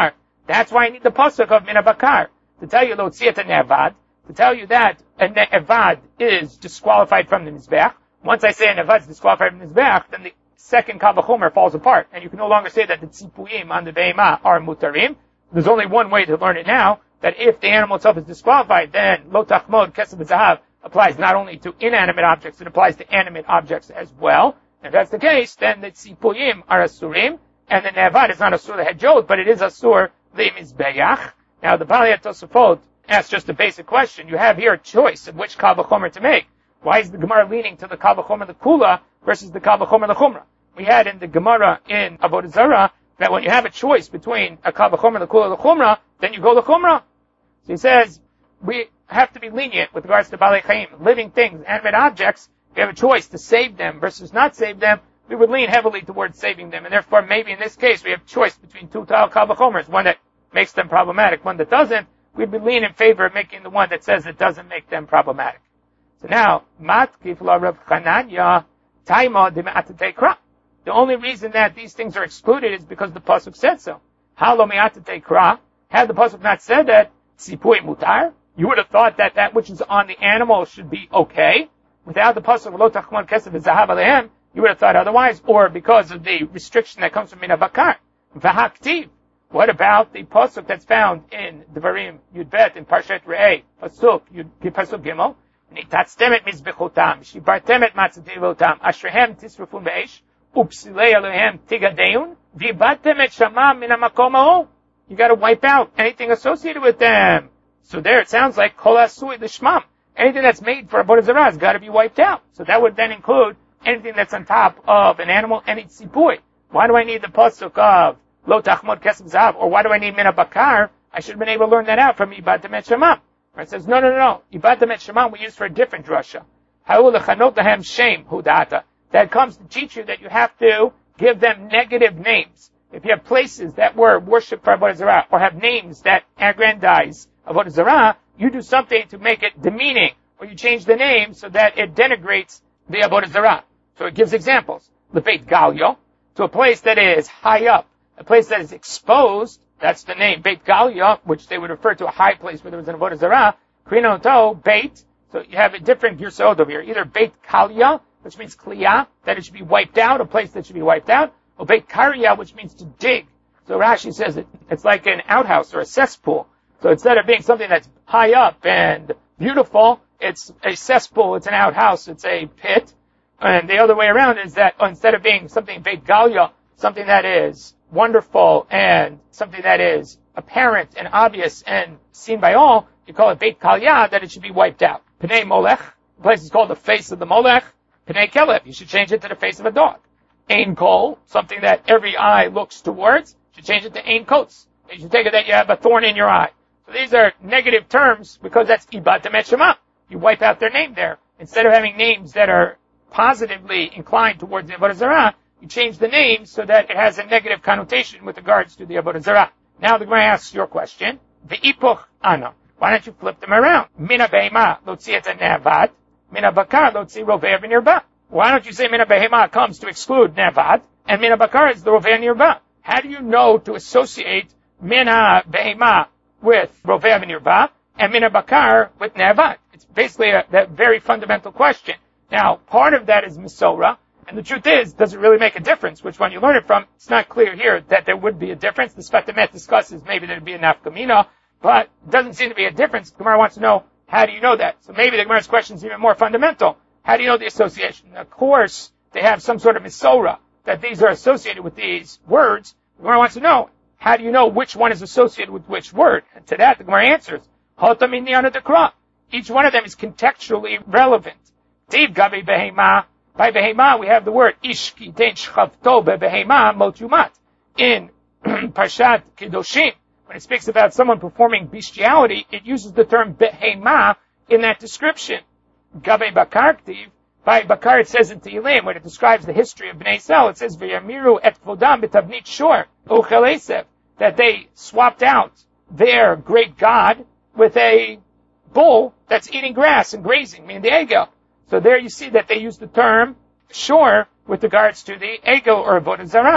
That's why I need the pasuk of Mina Bakar to tell you Lotziat Nevad, to tell you that an Evad is disqualified from the Mizbech. Once I say an Evad is disqualified from the Mizbech, then the second Kal V'chomer falls apart, and you can no longer say that the Tzipuyim on the Behemah are Mutarim. There's only one way to learn it now, that if the animal itself is disqualified, then Lo Tachmod Kesef Zahav applies not only to inanimate objects, it applies to animate objects as well. If that's the case, then the Tzipuyim are Asurim, and the Nevad is not Asur Lehejot, but it is Asur Le'mizbeach. Now, the Bali Tosafot asks just a basic question. You have here a choice of which Kal V'chomer to make. Why is the Gemara leaning to the Kal V'chomer the Kula versus the Kal V'chomer the Chumrah? We had in the Gemara in Avodah Zarah that when you have a choice between a Kal V'chomer the Kula the Chumrah, then you go the Chumrah. So he says, we have to be lenient with regards to Balei Chaim, living things, animate objects. If you have a choice to save them versus not save them, we would lean heavily towards saving them. And therefore, maybe in this case, we have a choice between two Kal V'chomers, one that makes them problematic, one that doesn't. We'd be lean in favor of making the one that says it doesn't make them problematic. So now, Matkif la Rav Chananya, Taima de Me'atate Kra. The only reason that these things are excluded is because the pasuk said so. How lo Me'atate Kra? Had the pasuk not said that, Tzipui Mutar, you would have thought that that which is on the animal should be okay. Without the pasuk Lo Tachmon Kesef Zahav Alehem, you would have thought otherwise, or because of the restriction that comes from Mina Bakar. V'haktiv. What about the pasuk that's found in Devarim Yudbet in Parshat Re'eh, pasuk Yud, pasuk Gimel? Nitatztemet mizbechotam, shibartemet matzativotam, ashrehem tisrufun be'esh, upsilei alehem tigadeun, v'ibatemet shamam min hamakom ha'ol. You got to wipe out anything associated with them. So there it sounds like kol asui l'shmam. Anything that's made for Avodah Zarah has got to be wiped out. So that would then include anything that's on top of an animal, any tzipui. Why do I need the pasuk of Lo Tachmod Kesef Zahav, or why do I need Mina Bakar? I should have been able to learn that out from Ibad Demet Shemam. It says, no, no, no, no. Ibad Demet Shemam we use for a different drasha. Ha'u lechanot lahem shem hudata. That comes to teach you that you have to give them negative names. If you have places that were worshipped for Avodah Zarah, or have names that aggrandize Avodah Zarah, you do something to make it demeaning, or you change the name so that it denigrates the Avodah Zarah. So it gives examples. Lebeit Galyo, to a place that is high up, a place that is exposed, that's the name, Beit Galya, which they would refer to a high place where there was an Avodah Zarah. Krinoto, Beit, so you have a different girsod over here. Either Beit Kalya, which means Kliya, that it should be wiped out, a place that should be wiped out, or Beit Karya, which means to dig. So Rashi says it, it's like an outhouse or a cesspool. So instead of being something that's high up and beautiful, it's a cesspool, it's an outhouse, it's a pit. And the other way around is that instead of being something Beit Galya, something that is wonderful and something that is apparent and obvious and seen by all, you call it Beit Kalya, that it should be wiped out. Pnei Molech, the place is called the face of the Molech. Pnei Kelev, you should change it to the face of a dog. Ein Kol, something that every eye looks towards, you should change it to Ein Kots. You should take it that you have a thorn in your eye. So these are negative terms because that's Ibad Demet Shema. You wipe out their name there. Instead of having names that are positively inclined towards the Avodah Zarah, you change the name so that it has a negative connotation with regards to the Avodah Zarah. Now the Gemara asks your question. Ve'ipuch ana. Why don't you flip them around? Mina behema lotzi et nevad. Mina bakar lotzi roveh v'nirba. Why don't you say Mina behema comes to exclude nevad, and Mina bakar is the roveh nirba? How do you know to associate Mina behema with roveh v'nirba and Mina bakar with nevad? It's basically a, a very fundamental question. Now, part of that is Misora. And the truth is, does it really make a difference which one you learn it from? It's not clear here that there would be a difference. The Sfat Emet discusses maybe there would be a nafkamina, but it doesn't seem to be a difference. The Gemara wants to know, how do you know that? So maybe the Gemara's question is even more fundamental. How do you know the association? Of course, they have some sort of misora, that these are associated with these words. The Gemara wants to know, how do you know which one is associated with which word? And to that, the Gemara answers, Hotam in the Ana Dekra. Each one of them is contextually relevant. Tiv Gabi Behema. By behema, we have the word ishki den shchavto bebehema motumat. In Parshat Kedoshim, when it speaks about someone performing bestiality, it uses the term behema in that description. Gabe bakar ktiv, by bakar it says in Tehillim, when it describes the history of Bnei Yisrael, it says v'yamiru et vodam betavnit shor uchel, that they swapped out their great god with a bull that's eating grass and grazing, meaning the egel. So there you see that they use the term shor with regards to the ego or avodah zarah.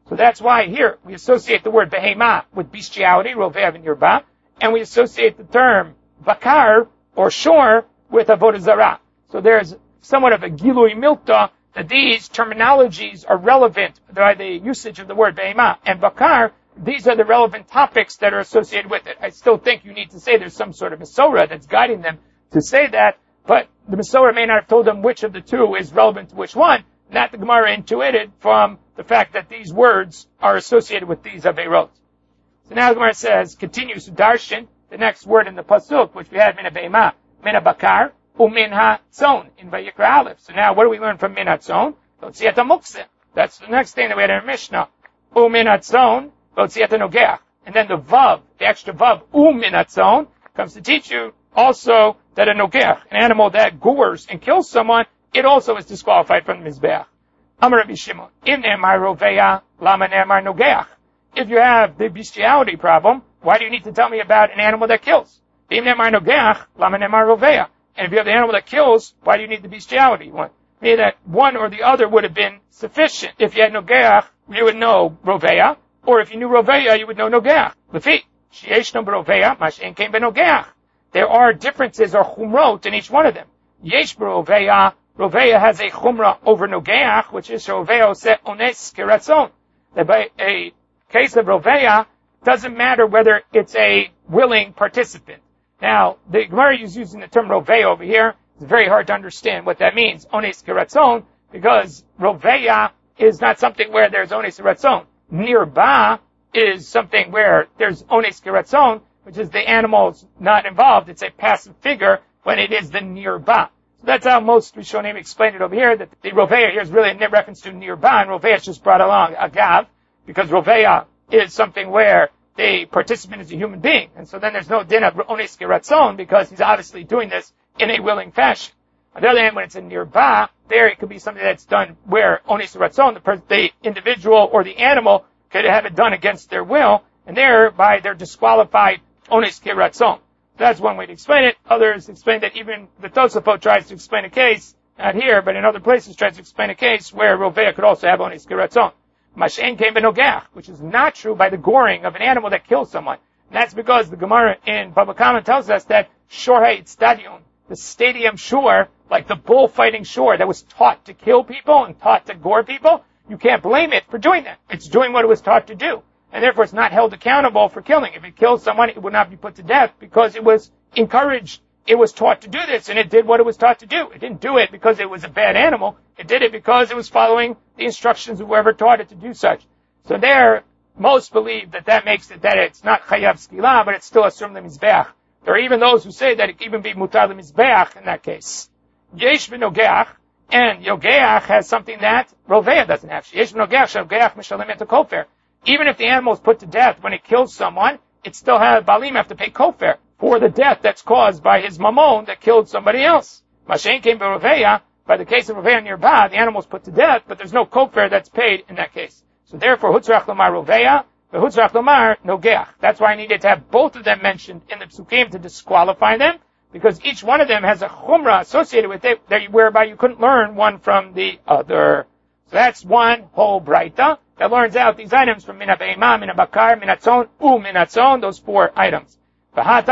So that's why here we associate the word behema with bestiality, rovea v'nirba, and we associate the term bakar or shor with avodah zarah. So there's somewhat of a gilui milta that these terminologies are relevant by the usage of the word behema and bakar. These are the relevant topics that are associated with it. I still think you need to say there's some sort of Masorah that's guiding them to say that, but the Masorah may not have told them which of the two is relevant to which one. Not the Gemara intuited from the fact that these words are associated with these Aveirot. So now the Gemara says, continues to darshan, the next word in the pasuk, which we had min ha-behema, min ha-bakar, umin ha-tzon, in Vayikra Aleph. So now what do we learn from min ha-tzon? Lotziat ha-muktzeh. That's the next thing that we had in our Mishnah. Umin ha-tzon, lotziat ha-nogeach. And then the vav, the extra vav, umin ha-tzon, comes to teach you also that a nogeach, an animal that gores and kills someone, it also is disqualified from the Mizbeach. Amar Rabbi Shimon, im ne'emar roveya, lama ne'emar nogeach. If you have the bestiality problem, why do you need to tell me about an animal that kills? Im ne'emar nogeach, lama ne'emar roveya. And if you have the animal that kills, why do you need the bestiality one? Meaning that one or the other would have been sufficient. If you had nogeach, you would know roveya, or if you knew roveya, you would know nogeach. Lefi, sheyesh no roveya, mashen kein ben nogeach. There are differences or chumrot in each one of them. Yesh roveya, roveya has a chumrah over nogeach, which is roveya ose ones keratzon. That by a case of roveya, doesn't matter whether it's a willing participant. Now, the Gemara is using the term roveya over here. It's very hard to understand what that means, ones keratzon, because roveya is not something where there's ones keratzon. Nirba is something where there's ones keratzon, which is the animal's not involved. It's a passive figure when it is the nirba. So that's how most Rishonim explained it over here, that the roveya here is really a reference to nirba, and roveya is just brought along agav, because roveya is something where the participant is a human being. And so then there's no din of ones keratzon, because he's obviously doing this in a willing fashion. On the other hand, when it's a nirba, there it could be something that's done where ones keratzon, the, per- the individual or the animal could have it done against their will, and thereby they're disqualified ones keratzon. That's one way to explain it. Others explain that even the Tosafot tries to explain a case, not here, but in other places tries to explain a case where roveya could also have ones keratzon. Mashen came benogeach, which is not true by the goring of an animal that kills someone. And that's because the Gemara in Baba Kama tells us that shorei stadion, the stadium shore, like the bullfighting shore that was taught to kill people and taught to gore people, you can't blame it for doing that. It's doing what it was taught to do. And therefore it's not held accountable for killing. If it kills someone, it would not be put to death because it was encouraged. It was taught to do this, and it did what it was taught to do. It didn't do it because it was a bad animal. It did it because it was following the instructions of whoever taught it to do such. So there, most believe that that makes it that it's not chayav skila, but it's still asur lemizbeach. There are even those who say that it can even be mutar lemizbeach in that case. Yesh b'nogeach, and yogeach has something that roveya doesn't have. Yesh b'nogeach, shogeach mishalem et kofer. Even if the animal is put to death when it kills someone, it still has balim have to pay kofer for the death that's caused by his mamon that killed somebody else. Mashen came by roveya, by the case of roveya nearby, the animal is put to death, but there's no kofer that's paid in that case. So therefore, hutzrach lomar roveya, but hutzrach lomar nogeach. That's why I needed to have both of them mentioned in the psukim to disqualify them, because each one of them has a chumrah associated with it, whereby you couldn't learn one from the other. So that's one whole braita that learns out these items from min ha-behema, min ha-bakar, min ha-tzon, u min ha-tzon, those four items. We have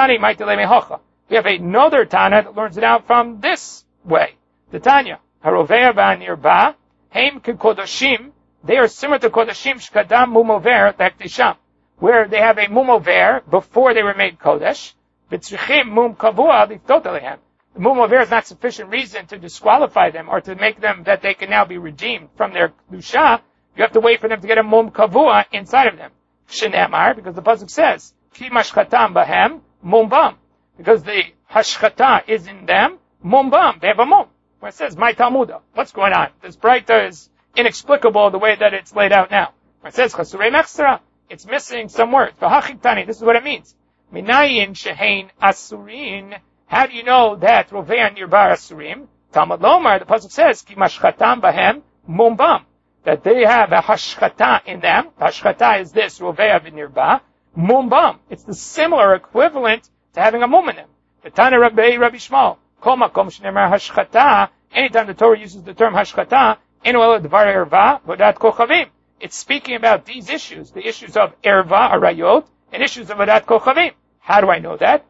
another Tana that learns it out from this way. The Tanya, haroveya v'anirba, heim kekodoshim, they are similar to kodoshim shkadam mumover lektisham, where they have a mumover before they were made kodesh, v'tzrichim mum kavua liftot alehem. The mumover is not sufficient reason to disqualify them or to make them that they can now be redeemed from their kedusha. You have to wait for them to get a mum kavua inside of them. Shenemar, because the pasuk says, Ki mashchatam bahem mumbam. Because the hashchata is in them, mumbam. They have a mum. Where it says, my Talmuda. What's going on? This braita is inexplicable the way that it's laid out now. Where it says, chasurei mechsera. It's missing some words. V'hachitani. This is what it means. Minayin shehein asurin. How do you know that roveya nirba asurim? Talmud lomar, the pasuk says, Ki mashchatam bahem mumbam. That they have a hashchata in them. Hashchata is this, roveya v'nirba. Mumbam. It's the similar equivalent to having a mum in them. The Tana Rabbi Rabbi Shmuel. Kol makom shenemar hashchata. Anytime the Torah uses the term hashchata, enu ela dvar erva v'dat kochavim. it's speaking about these issues, the issues of erva, arayot, and issues of adat kochavim. How do I know that?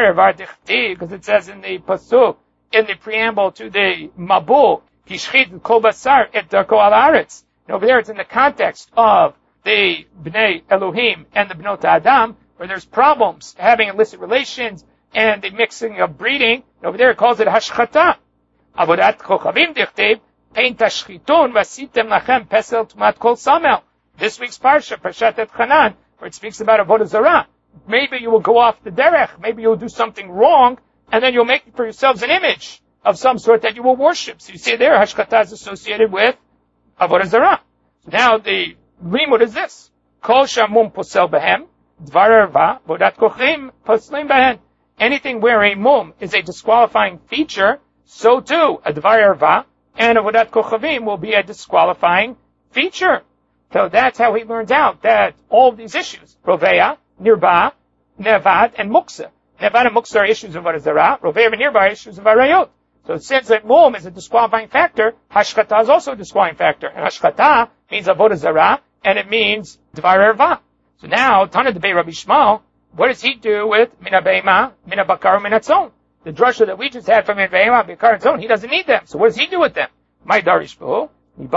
Because it says in the pasuk, in the preamble to the Mabul, Kishchid kol basar et darko al haaretz. And over there it's in the context of the Bnei Elohim and the Bnot Adam, where there's problems having illicit relations and the mixing of breeding. And over there it calls it hashchata. Avodat kochavim dichtib, pein tashchitun vasitem lachem pesel tumat kol samel. This week's parsha, Parshat Et Chanan, where it speaks about avodah zarah. Maybe you will go off the derech, maybe you'll do something wrong, and then you'll make for yourselves an image of some sort that you will worship. So you see there, hashchata is associated with avodah zarah. So now the limud is this: kol shamum posel behem, dvar erva, vodat kochim poslim behen. Anything where a mum is a disqualifying feature, so too a dvar erva and a vodat kochavim will be a disqualifying feature. So that's how he learns out that all of these issues, roveya, nirba, nevad, and muksa. Nevad and muksa are issues of avodah zarah. Roveya and nirba are issues of arayot. So since that mum is a disqualifying factor, hashchata is also a disqualifying factor. And hashchata means avodah zarah, and it means dvar erva. So now, Tana Debei Rabbi Shmuel, what does he do with mina beima, mina bakar, mina tzon? The drasha that we just had from mina beima, bakar, and tzon, he doesn't need them. So what does he do with them? My darish bu,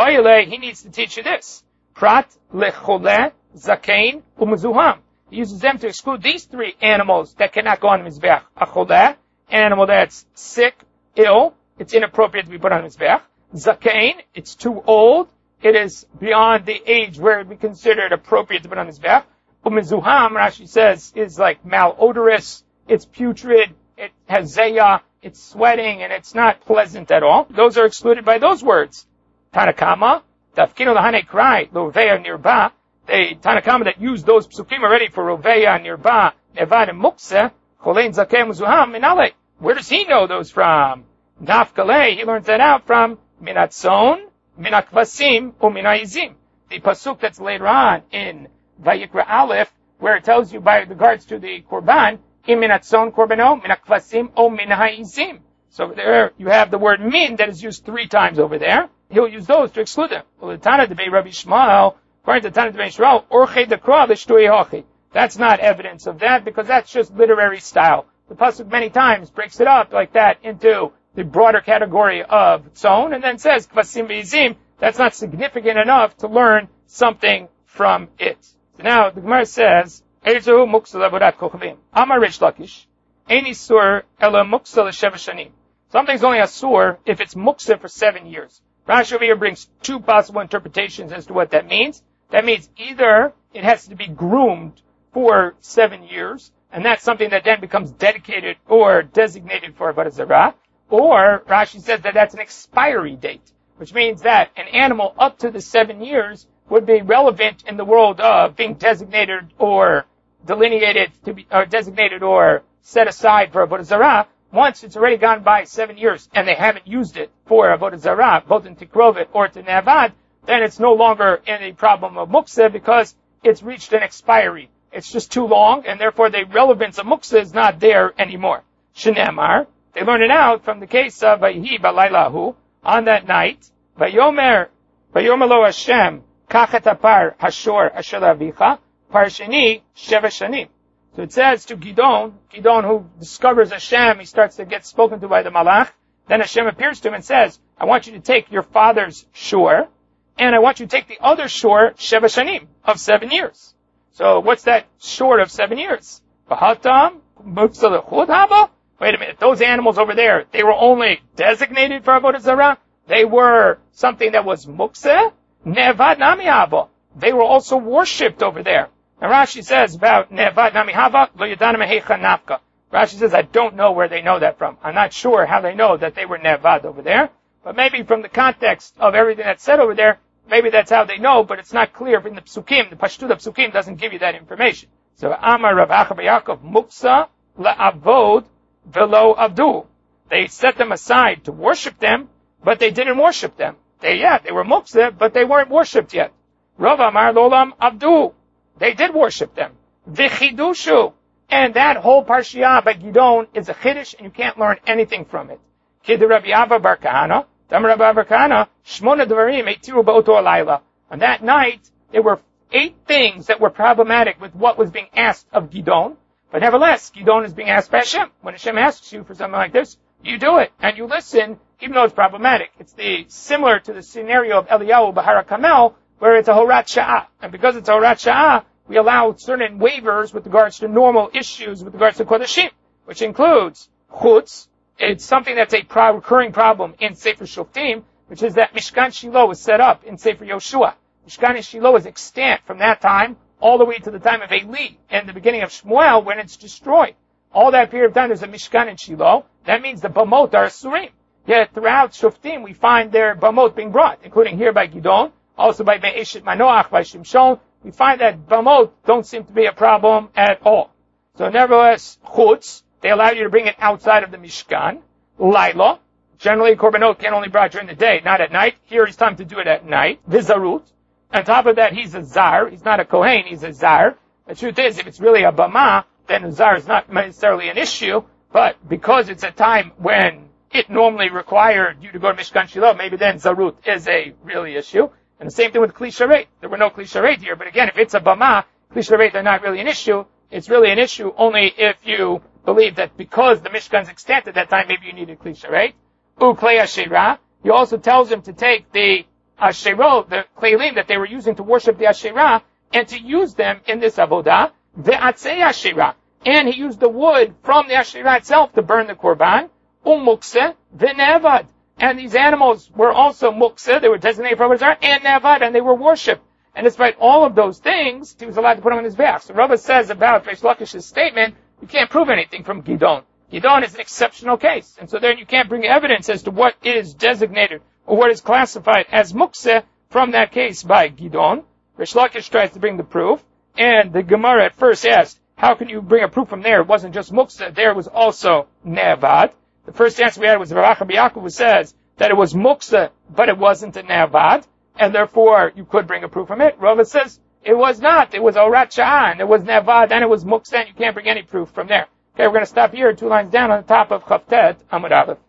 he needs to teach you this. Prat lechole, zakein, umezuham. He uses them to exclude these three animals that cannot go on the mizbeach. A choleh, an animal that's sick, ill, it's inappropriate to be put on the mizbeach. Zakein, it's too old, it is beyond the age where it would be considered appropriate to put on the mizbeach. Umezuham, Rashi says, is like malodorous, it's putrid, it has zayah, it's sweating, and it's not pleasant at all. Those are excluded by those words. Tanakama, Tafkino lahane krai, Roveya nirba, the Tanakama that used those psukim already for Roveya, nirba, nevad, and mukse, cholein zakeh muzuham, minale. Where does he know those from? Nafkale, he learns that out from minatzon, minakvasim, or minayizim. The pasuk that's later on in Vayikra Aleph, where it tells you by regards to the korban, im minatzon korbano, minakvasim, o minayizim. So there you have the word min that is used three times over there. He'll use those to exclude them. Well, the Tana Debei Rabbi Shmuel, according to the Tana Debei Shmuel, orchei dekra l'shtui hochi. That's not evidence of that because that's just literary style. The pasuk many times breaks it up like that into the broader category of tzon and then says kvasim v'izim. That's not significant enough to learn something from it. So now the Gemara says, Eizu muksa levodat kochavim. Amar Rish Lakish, Eini sur ela muksa l'sheva shanim. Something's only a sur if it's muksa for seven years. Rashi over here brings two possible interpretations as to what that means. That means either it has to be groomed for seven years, and that's something that then becomes dedicated or designated for avodah zarah, or Rashi says that that's an expiry date, which means that an animal up to the seven years would be relevant in the world of being designated or delineated to be, or designated or set aside for avodah zarah. Once it's already gone by seven years and they haven't used it for avodah zarah, both in tikrovet or to nevad, then it's no longer in a problem of muksa because it's reached an expiry. It's just too long, and therefore the relevance of muksa is not there anymore. Shenemar, they learn it out from the case of Vayihi balaylahu, on that night, Vayomer, Vayomer lo Hashem, kachet apar hashor asher avicha, parsheni sheva shanim. So it says to Gidon, Gidon who discovers Hashem, he starts to get spoken to by the Malach. Then Hashem appears to him and says, I want you to take your father's shore, and I want you to take the other shore, Sheva Shanim, of seven years. So what's that short of seven years? Bahatam, Wait a minute, those animals over there, they were only designated for Avodah Zarah? They were something that was mukse? Nevad nami hava. They were also worshipped over there. And Rashi says about Nevad Nami Hava, Lo Yadana Mehecha Nafka. Rashi says, I don't know where they know that from. I'm not sure how they know that they were Nevad over there. But maybe from the context of everything that's said over there, maybe that's how they know, but it's not clear in the Psukim. The Pashtut of Psukim doesn't give you that information. So, Amar Rav Acha Yaakov Muksa La'avod Velo Avdu. They set them aside to worship them, but they didn't worship them. They, yeah, they were Muksa, but they weren't worshipped yet. Rav Amar Lolam Avdu. They did worship them. V'chidushu. And that whole parshiah by Gidon is a chiddush, and you can't learn anything from it. Kid Rabbi Abba Bar Kahana, Dam Rabbi Bar Kahana, Shmona Dvarim Eitiru Ba'oto Alayla. On that night, There were eight things that were problematic with what was being asked of Gidon. But nevertheless, Gidon is being asked by Hashem. When Hashem asks you for something like this, you do it, and you listen, even though it's problematic. It's the similar to the scenario of Eliyahu Bahara Kamel, where it's a Horat Sha'ah. And because it's a Horat Sha'ah, we allow certain waivers with regards to normal issues with regards to Kodashim, which includes Chutz. It's something that's a pro- recurring problem in Sefer Shoftim, which is that Mishkan Shiloh was set up in Sefer Yoshua. Mishkan Shiloh is extant from that time all the way to the time of Eli and the beginning of Shmuel when it's destroyed. All that period of time there's a Mishkan in Shiloh. That means the Bamot are Asurim. Yet throughout Shoftim we find their Bamot being brought, including here by Gidon, also by Be'eshet Manoach, by Shimshon. We find that Bamot don't seem to be a problem at all. So nevertheless, Chutz, they allow you to bring it outside of the Mishkan. Laila, generally Korbanot can only be brought during the day, not at night. Here it's time to do it at night. Vizarut. On top of that, he's a Zar. He's not a Kohen, he's a Zar. The truth is, if it's really a Bama, then a Zar is not necessarily an issue. But because it's a time when it normally required you to go to Mishkan Shiloh, maybe then Zarut is a really issue. And the same thing with Kli Sharet. There were no Kli Sharet here, but again, if it's a Bama, Kli Sharet are not really an issue. It's really an issue only if you believe that because the Mishkan's extant at that time, maybe you needed Kli Sharet. U Klei Asherah. He also tells him to take the Asherot, the Kleilim that they were using to worship the Asherah, and to use them in this Avodah. Ve'atzei Asherah. And he used the wood from the Asherah itself to burn the Korban. Umukse ve'nevad. And these animals were also mukse, they were designated for Avodah, and nevad, and they were worshipped. And despite all of those things, he was allowed to put them on his back. So Rava says about Reish Lakish's statement, you can't prove anything from Gidon. Gidon is an exceptional case. And so then you can't bring evidence as to what is designated or what is classified as mukse from that case by Gidon. Reish Lakish tries to bring the proof. And the Gemara at first asked, how can you bring a proof from there? It wasn't just mukse, there was also nevad. The first answer we had was Rav Yaakov, who says that it was mukse, but it wasn't a nevad, and therefore you could bring a proof from it. Rava says it was not. It was Horat Sha'ah, and it was nevad, and it was mukse, and you can't bring any proof from there. Okay, we're going to stop here, two lines down on the top of Chavtet Amud Aleph.